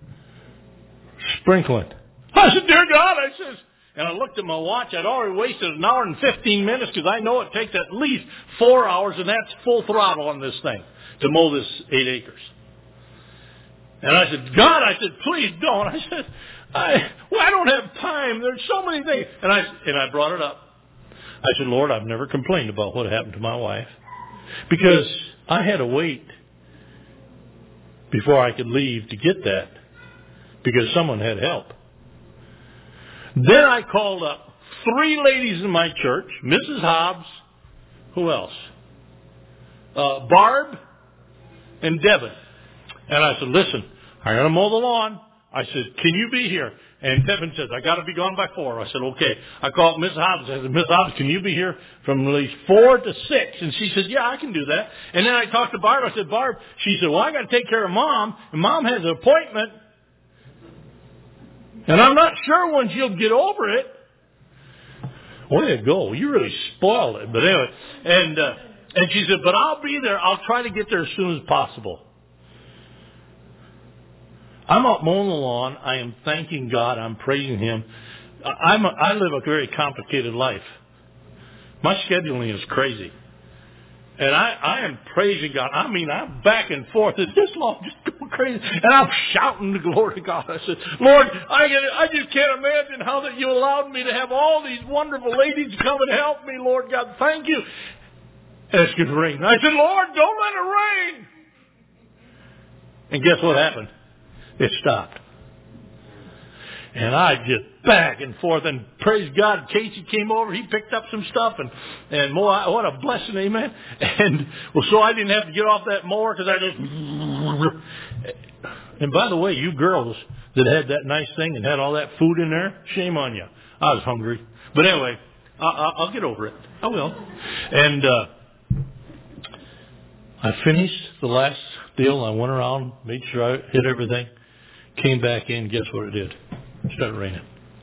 Sprinkling. I said, dear God, I says, and I looked at my watch. I'd already wasted an hour and fifteen minutes because I know it takes at least four hours, and that's full throttle on this thing to mow this eight acres. And I said, God, I said, please don't. I said, I, well, I don't have time. There's so many things. And I, and I brought it up. I said, Lord, I've never complained about what happened to my wife because I had to wait before I could leave to get that because someone had help. Then I called up three ladies in my church, Missus Hobbs, who else? uh, Barb and Devin. And I said, listen, I got to mow the lawn. I said, can you be here? And Devin says, I got to be gone by four. I said, okay. I called Miss Hobbs. I said, Miss Hobbs, can you be here from at least four to six? And she said, yeah, I can do that. And then I talked to Barb. I said, Barb, she said, well, I got to take care of Mom. And Mom has an appointment. And I'm not sure when she'll get over it. Way to go. You really spoiled it. But anyway, and, uh, and she said, but I'll be there. I'll try to get there as soon as possible. I'm out mowing the lawn. I am thanking God. I'm praising Him. I'm a, I live a very complicated life. My scheduling is crazy. And I, I am praising God. I mean, I'm back and forth. It's this long, just going crazy. And I'm shouting the glory to God. I said, Lord, I, get, I just can't imagine how that you allowed me to have all these wonderful ladies come and help me, Lord God. Thank you. And it's going to rain. I said, Lord, don't let it rain. And guess what happened? It stopped. And I just back and forth, and praise God, Casey came over, he picked up some stuff, and, and more, what a blessing, amen. And, well, so I didn't have to get off that mower, because I just, and by the way, you girls that had that nice thing and had all that food in there, shame on you. I was hungry. But anyway, I, I, I'll get over it. I will. And, uh, I finished the last deal, I went around, made sure I hit everything. Came back in, guess what it did? It started raining.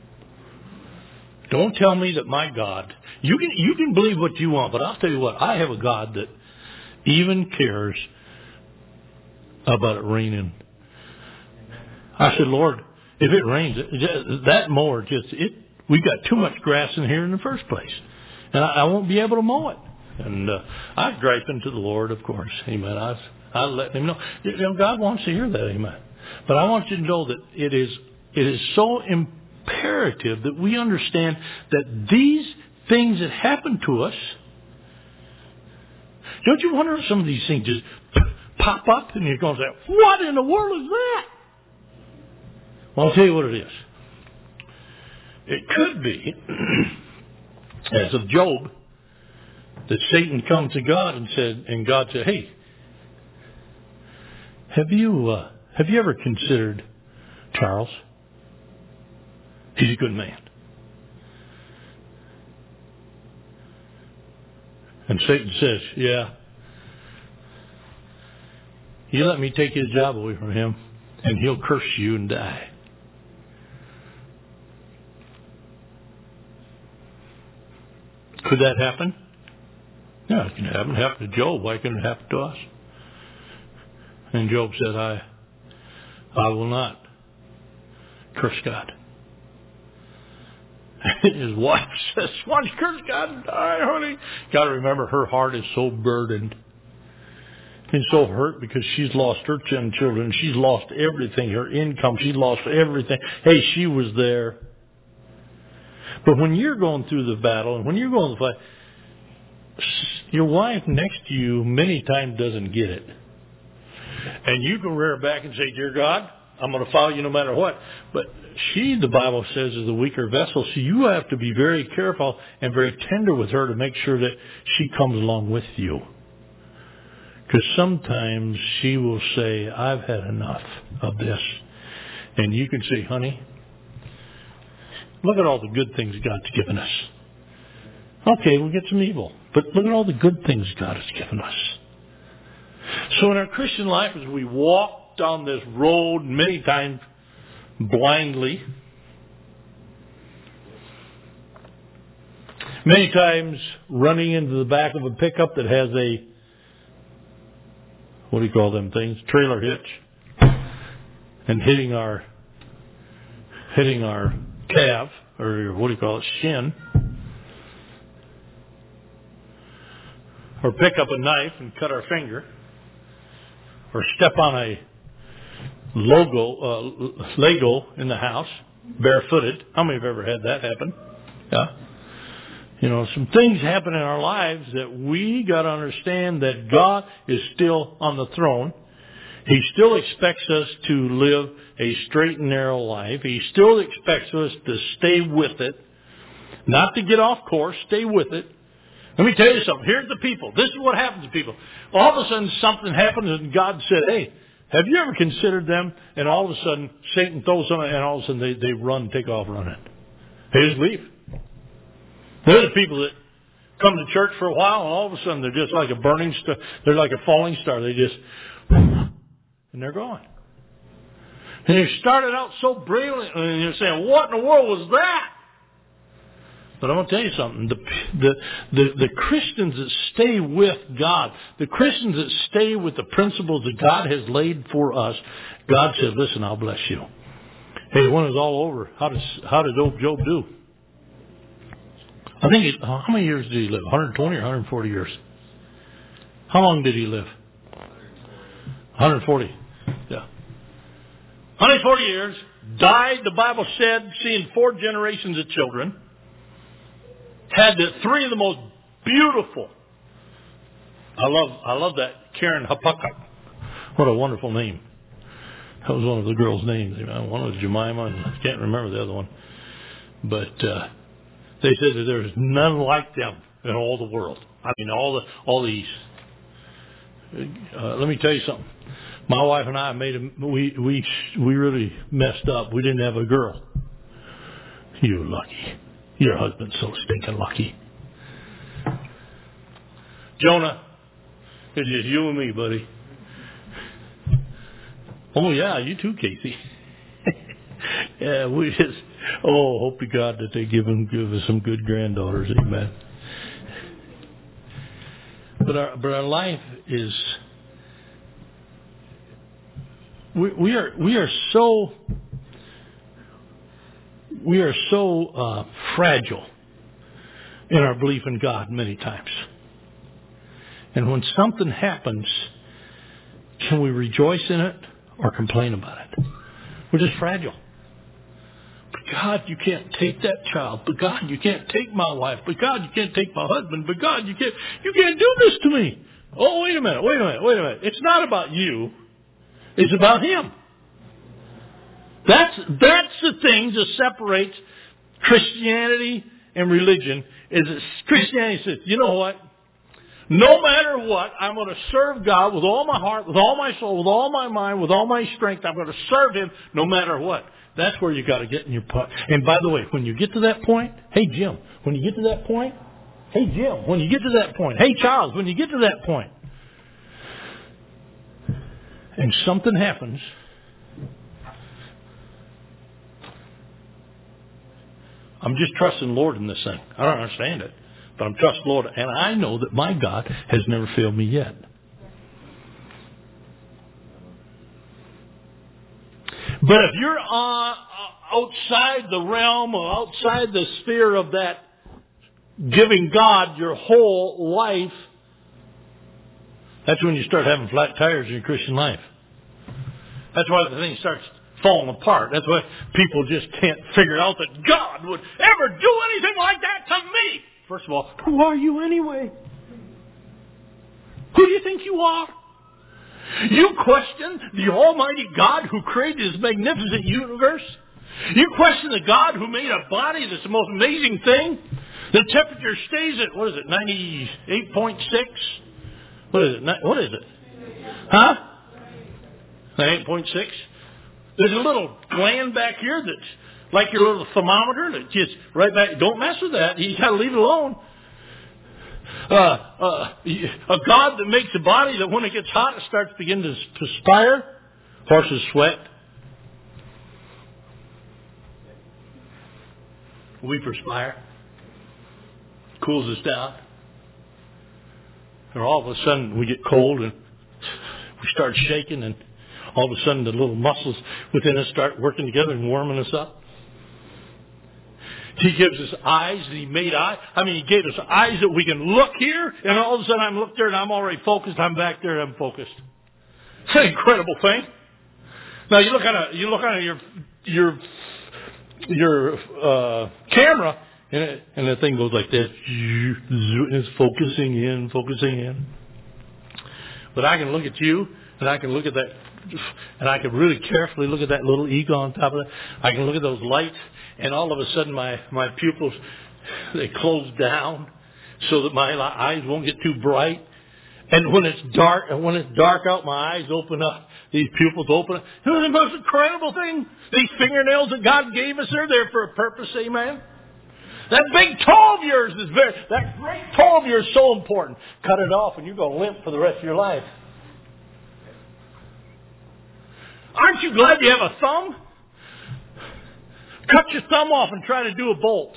Don't tell me that my God, you can you can believe what you want, but I'll tell you what, I have a God that even cares about it raining. I said, Lord, if it rains, that mower just, it, we've got too much grass in here in the first place. And I, I won't be able to mow it. And uh, I was griping to the Lord, of course. Amen. I was, I was letting him know. You know. God wants to hear that. Amen. But I want you to know that it is it is so imperative that we understand that these things that happen to us, don't you wonder if some of these things just pop up and you're going to say, what in the world is that? Well, I'll tell you what it is. It could be, as of Job, that Satan comes to God and said, and God said, hey, have you uh, have you ever considered Charles? He's a good man. And Satan says, yeah, you let me take his job away from him, and he'll curse you and die. Could that happen? Yeah, it can happen. It happened to Job. Why couldn't it happen to us? And Job said, I I will not curse God. His wife says, why don't you curse God and die, honey? Got to remember, her heart is so burdened and so hurt because she's lost her ten children. She's lost everything, her income. She's lost everything. Hey, she was there. But when you're going through the battle and when you're going to fight, your wife next to you many times doesn't get it. And you can rear back and say, dear God, I'm going to follow you no matter what. But she, the Bible says, is the weaker vessel. So you have to be very careful and very tender with her to make sure that she comes along with you. Because sometimes she will say, I've had enough of this. And you can say, honey, look at all the good things God's given us. Okay, we'll get some evil. But look at all the good things God has given us. So in our Christian life, as we walk down this road many times blindly, many times running into the back of a pickup that has a, what do you call them things, trailer hitch, and hitting our, hitting our calf, or what do you call it, shin, or pick up a knife and cut our finger, or step on a logo, uh, Lego in the house, barefooted. How many have ever had that happen? Yeah. You know, some things happen in our lives that we got to understand that God is still on the throne. He still expects us to live a straight and narrow life. He still expects us to stay with it, not to get off course, stay with it. Let me tell you something. Here's the people. This is what happens to people. All of a sudden something happens and God said, hey, have you ever considered them? And all of a sudden Satan throws something and all of a sudden they, they run, take off running. They just leave. They're the people that come to church for a while and all of a sudden they're just like a burning star. They're like a falling star. They just, and they're gone. And they started out so brilliant and you're saying, what in the world was that? But I'm going to tell you something. The, the, the, the Christians that stay with God, the Christians that stay with the principles that God has laid for us, God says, listen, I'll bless you. Hey, when it's all over, how does, how did Job do? I think, it, how many years did he live? one hundred twenty or one hundred forty years? How long did he live? one hundred forty. Yeah. one hundred forty years. Died, the Bible said, seeing four generations of children. Had the three of the most beautiful. I love, I love that Karen Habakkuk. What a wonderful name. That was one of the girls' names. One was Jemima, and I can't remember the other one. But uh, they said that there's none like them in all the world. I mean, all the all the East. Uh, let me tell you something. My wife and I made a we we we really messed up. We didn't have a girl. You're lucky. Your husband's so stinking lucky. Jonah, it's just you and me, buddy. Oh, yeah, you too, Casey. Yeah, we just, oh, hope to God that they give him, give us some good granddaughters. Amen. But our, but our life is, we, we are, we are so, we are so uh, fragile in our belief in God many times. And when something happens, can we rejoice in it or complain about it? We're just fragile. But God, you can't take that child. But God, you can't take my wife. But God, you can't take my husband. But God, you can't, you can't do this to me. Oh, wait a minute, wait a minute, wait a minute. It's not about you. It's about Him. That's, that's the thing that separates Christianity and religion, is that Christianity says, you know what? No matter what, I'm going to serve God with all my heart, with all my soul, with all my mind, with all my strength. I'm going to serve Him no matter what. That's where you got to get in your pot. And by the way, when you get to that point, hey Jim, when you get to that point, hey Jim, when you get to that point, hey Charles, when you get to that point, and something happens, I'm just trusting the Lord in this thing. I don't understand it. But I'm trusting the Lord. And I know that my God has never failed me yet. But if you're uh, outside the realm or outside the sphere of that, giving God your whole life, that's when you start having flat tires in your Christian life. That's why the thing starts falling apart. That's why people just can't figure out that God would ever do anything like that to me. First of all, who are you anyway? Who do you think you are? You question the Almighty God who created this magnificent universe? You question the God who made a body that's the most amazing thing? The temperature stays at, what is it, ninety-eight point six? What is it? What is it? Huh? ninety-eight point six? There's a little gland back here that's like your little thermometer that just right back. Don't mess with that. You got to leave it alone. Uh, uh, a God that makes a body that when it gets hot, it starts beginning to perspire. Horses sweat. We perspire. Cools us down. And all of a sudden we get cold and we start shaking, and all of a sudden the little muscles within us start working together and warming us up. He gives us eyes, and He made eyes. I mean, He gave us eyes that we can look here, and all of a sudden I'm look there and I'm already focused. I'm back there and I'm focused. It's an incredible thing. Now you look at a, you look at your your your uh, camera, and it, and the thing goes like this. It's focusing in, focusing in. But I can look at you, and I can look at that, and I can really carefully look at that little eagle on top of it. I can look at those lights. And all of a sudden, my, my pupils, they close down. so that my eyes won't get too bright. And when it's dark, and when it's dark out, my eyes open up. These pupils open up. You know the most incredible thing? These fingernails that God gave us, they're there for a purpose, amen? That big toe of yours is very, that great toe of yours is so important. Cut it off and you're going to limp for the rest of your life. Aren't you glad you have a thumb? Cut your thumb off and try to do a bolt.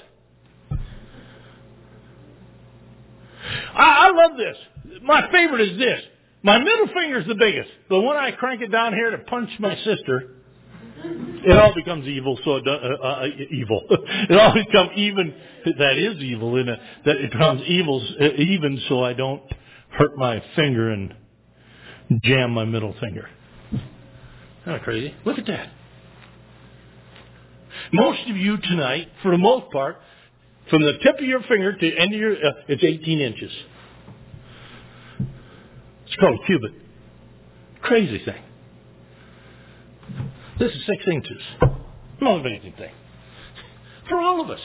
I, I love this. My favorite is this. My middle finger is the biggest. But when I crank it down here to punch my sister, it all becomes evil. So it does, uh, uh, evil. It all becomes even. That is evil, isn't it? That it becomes evil uh, even, so I don't hurt my finger and jam my middle finger. Not crazy. Look at that. Most of you tonight, for the most part, from the tip of your finger to the end of your, uh, it's eighteen inches. It's called a cubit. Crazy thing. This is six inches. Not an amazing thing. For all of us.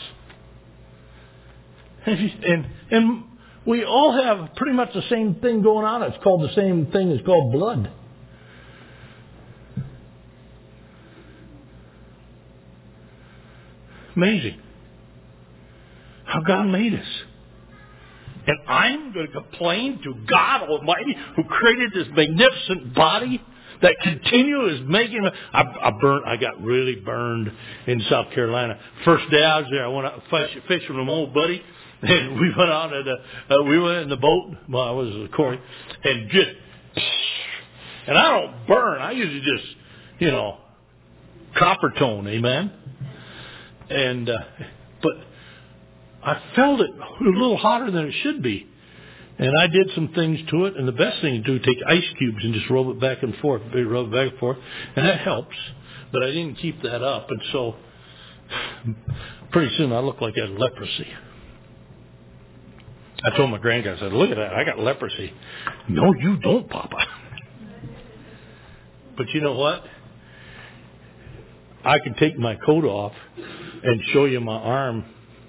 And, you, and, and we all have pretty much the same thing going on. It's called the same thing. It's called blood. Amazing. How God made us. And I'm going to complain to God Almighty who created this magnificent body that continues making. I, I burned. I got really burned in South Carolina. First day I was there, I went out fish, fishing with my old buddy, and we went out at a, uh, we went in the boat. Well, I was with Corey, and just, and I don't burn. I usually just, you know, copper tone, amen. And uh, but. I felt it a little hotter than it should be. And I did some things to it. And the best thing to do is take ice cubes and just rub it back and forth. Rub it back and forth. And that helps. But I didn't keep that up. And so pretty soon I looked like I had leprosy. I told my granddad, I said, look at that. I got leprosy. No, you don't, Papa. But you know what? I can take my coat off and show you my arm.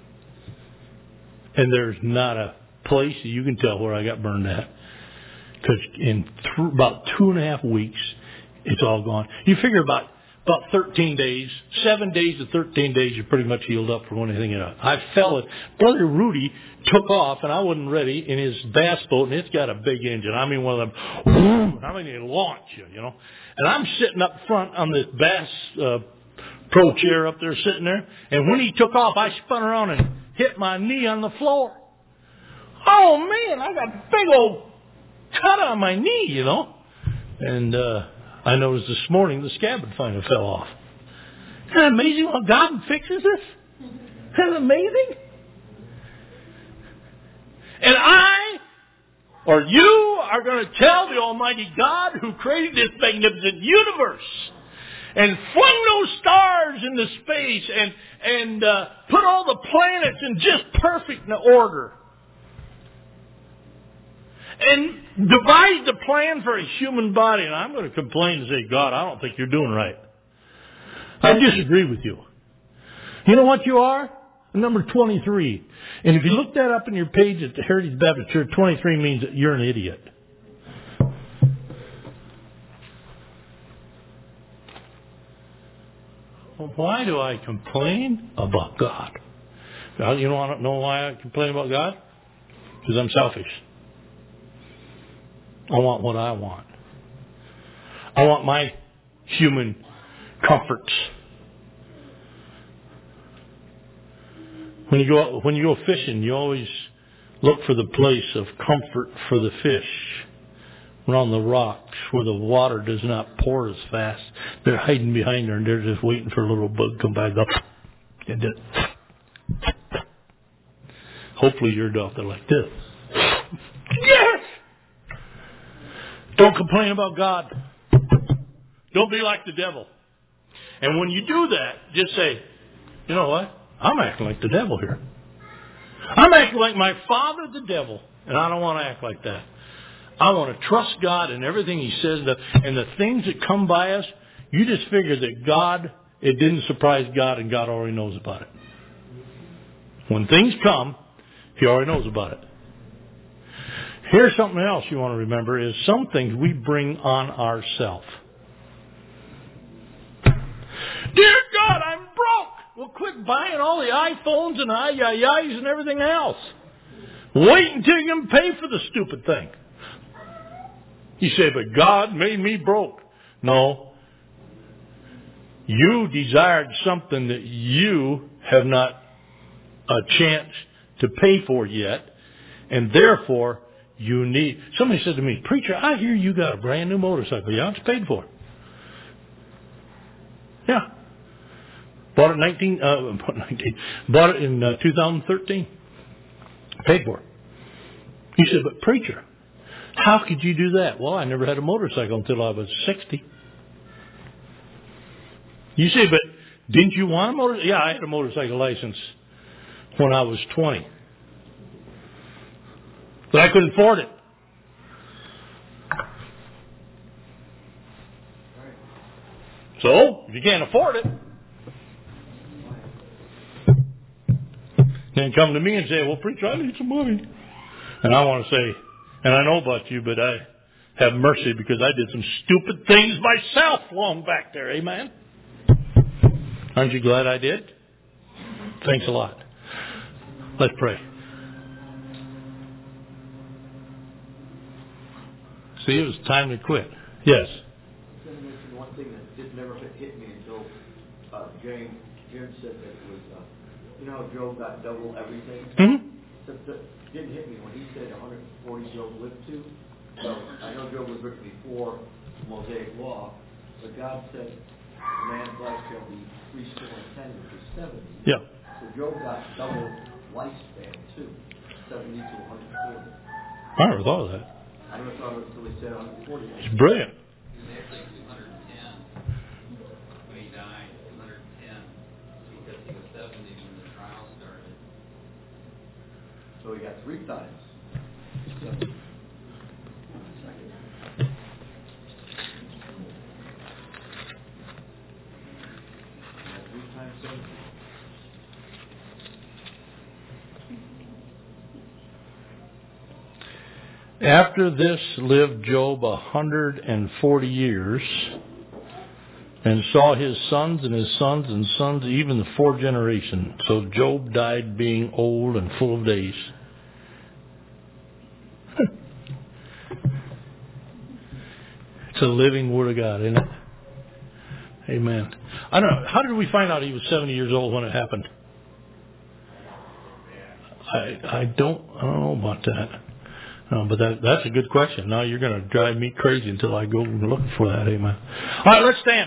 And there's not a place that you can tell where I got burned at. Because in th- about two and a half weeks, it's all gone. You figure about about thirteen days, seven days to thirteen days, you're pretty much healed up from anything else. I fell it. Brother Rudy took off, and I wasn't ready, in his bass boat, and it's got a big engine. I mean, one of them, I mean, they launch you, you know. And I'm sitting up front on this bass uh, pro chair up there sitting there, and when he took off, I spun around and hit my knee on the floor. Oh, man, I got a big old cut on my knee, you know. And uh, I noticed this morning the scab finally fell off. Isn't that amazing how God fixes this? Isn't that amazing? And I, or you, are going to tell the Almighty God who created this magnificent universe and flung those stars into space and and uh, put all the planets in just perfect order. And devised a plan for a human body. And I'm going to complain and say, God, I don't think you're doing right. I disagree with you. You know what you are? Number twenty-three. And if you look that up in your page at the Heritage Baptist Church, twenty-three means that you're an idiot. Why do I complain about God? You know, I don't know why I complain about God? Because I'm selfish. I want what I want. I want my human comforts. When you go when you go fishing, you always look for the place of comfort for the fish. Around the rocks where the water does not pour as fast. They're hiding behind there and they're just waiting for a little bug to come back up. And then, hopefully your dog are like this. Yes! Don't complain about God. Don't be like the devil. And when you do that, just say, you know what? I'm acting like the devil here. I'm acting like my father, the devil. And I don't want to act like that. I want to trust God in everything He says. And the things that come by us, you just figure that God, it didn't surprise God and God already knows about it. When things come, He already knows about it. Here's something else you want to remember is some things we bring on ourselves. Dear God, I'm broke. Well, quit buying all the iPhones and i-yi-yis and everything else. Wait until you can pay for the stupid thing. You say, but God made me broke. No. You desired something that you have not a chance to pay for yet, and therefore you need. Somebody said to me, preacher, I hear you got a brand new motorcycle. Yeah, it's paid for. Yeah. Bought it in nineteen, uh, nineteen bought it in uh, two thousand thirteen. Paid for it. He said, but preacher, how could you do that? Well, I never had a motorcycle until I was sixty. You say, but didn't you want a motorcycle? Yeah, I had a motorcycle license when I was twenty. But I couldn't afford it. So, if you can't afford it, then come to me and say, well, preacher, I need some money. And I want to say, and I know about you, but I have mercy because I did some stupid things myself long back there. Amen? Aren't you glad I did? Thanks a lot. Let's pray. See, it was time to quit. Yes. I was going to mention one thing that just never hit me until uh, James, Jim said that it was, uh, you know how Job got double everything? Mm-hmm. So it didn't hit me when he said one hundred forty Job lived to. So I know Job was written before the Mosaic Law, but God said a man's life shall be three score and ten, which is seventy. Yeah. So Job got double lifespan too, seventy to one hundred forty. I never thought of that. I never thought of it until he said one hundred forty. It's brilliant. He was actually two hundred ten when he died, two hundred ten, because he was seventy when the trial started. So he got three times. So, three times seventy. After this lived Job a hundred and forty years, and saw his sons and his sons and sons, even the fourth generation. So Job died being old and full of days. It's a living Word of God, isn't it? Amen. I don't know. How did we find out he was seventy years old when it happened? I I don't I don't know about that. No, but that that's a good question. Now you're going to drive me crazy until I go look for that. Amen. All right, let's stand.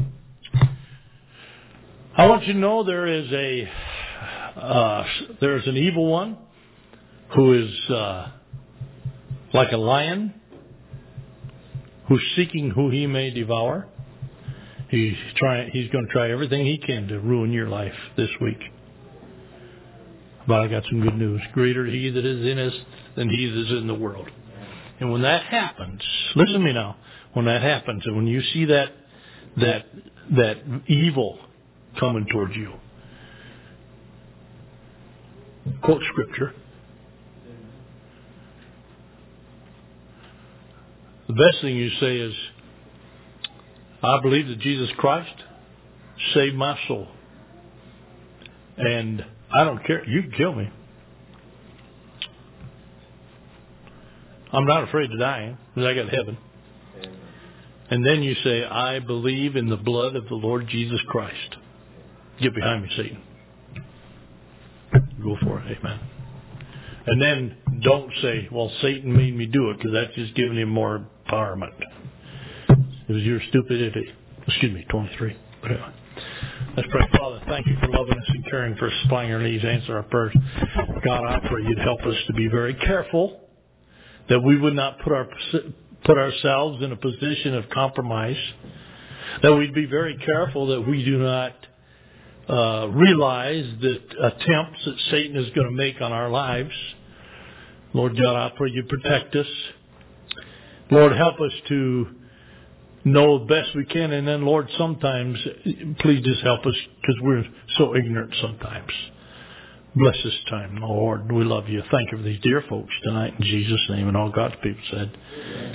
I want you to know there is a uh, there's an evil one who is uh, like a lion who's seeking who he may devour. He's trying. He's going to try everything he can to ruin your life this week. But I got some good news. Greater he that is in us than he that is in the world. And when that happens, listen to me now. When that happens, and when you see that that that evil coming towards you, quote Scripture. The best thing you say is, I believe that Jesus Christ saved my soul. And I don't care. You can kill me. I'm not afraid to die because I got heaven. And then you say, I believe in the blood of the Lord Jesus Christ. Get behind me, Satan. Go for it. Amen. And then don't say, well, Satan made me do it, because that's just giving him more empowerment. It was your stupidity. Excuse me, twenty-three. But anyway. Let's pray. Father, thank you for loving us and caring for us, supplying our needs, answer our prayers. God, I pray you'd help us to be very careful that we would not put our put ourselves in a position of compromise, that we'd be very careful that we do not uh, realize that attempts that Satan is going to make on our lives. Lord God, I pray you protect us. Lord, help us to know the best we can. And then, Lord, sometimes, please just help us because we're so ignorant sometimes. Bless this time, Lord. We love you. Thank you for these dear folks tonight in Jesus' name. And all God's people said,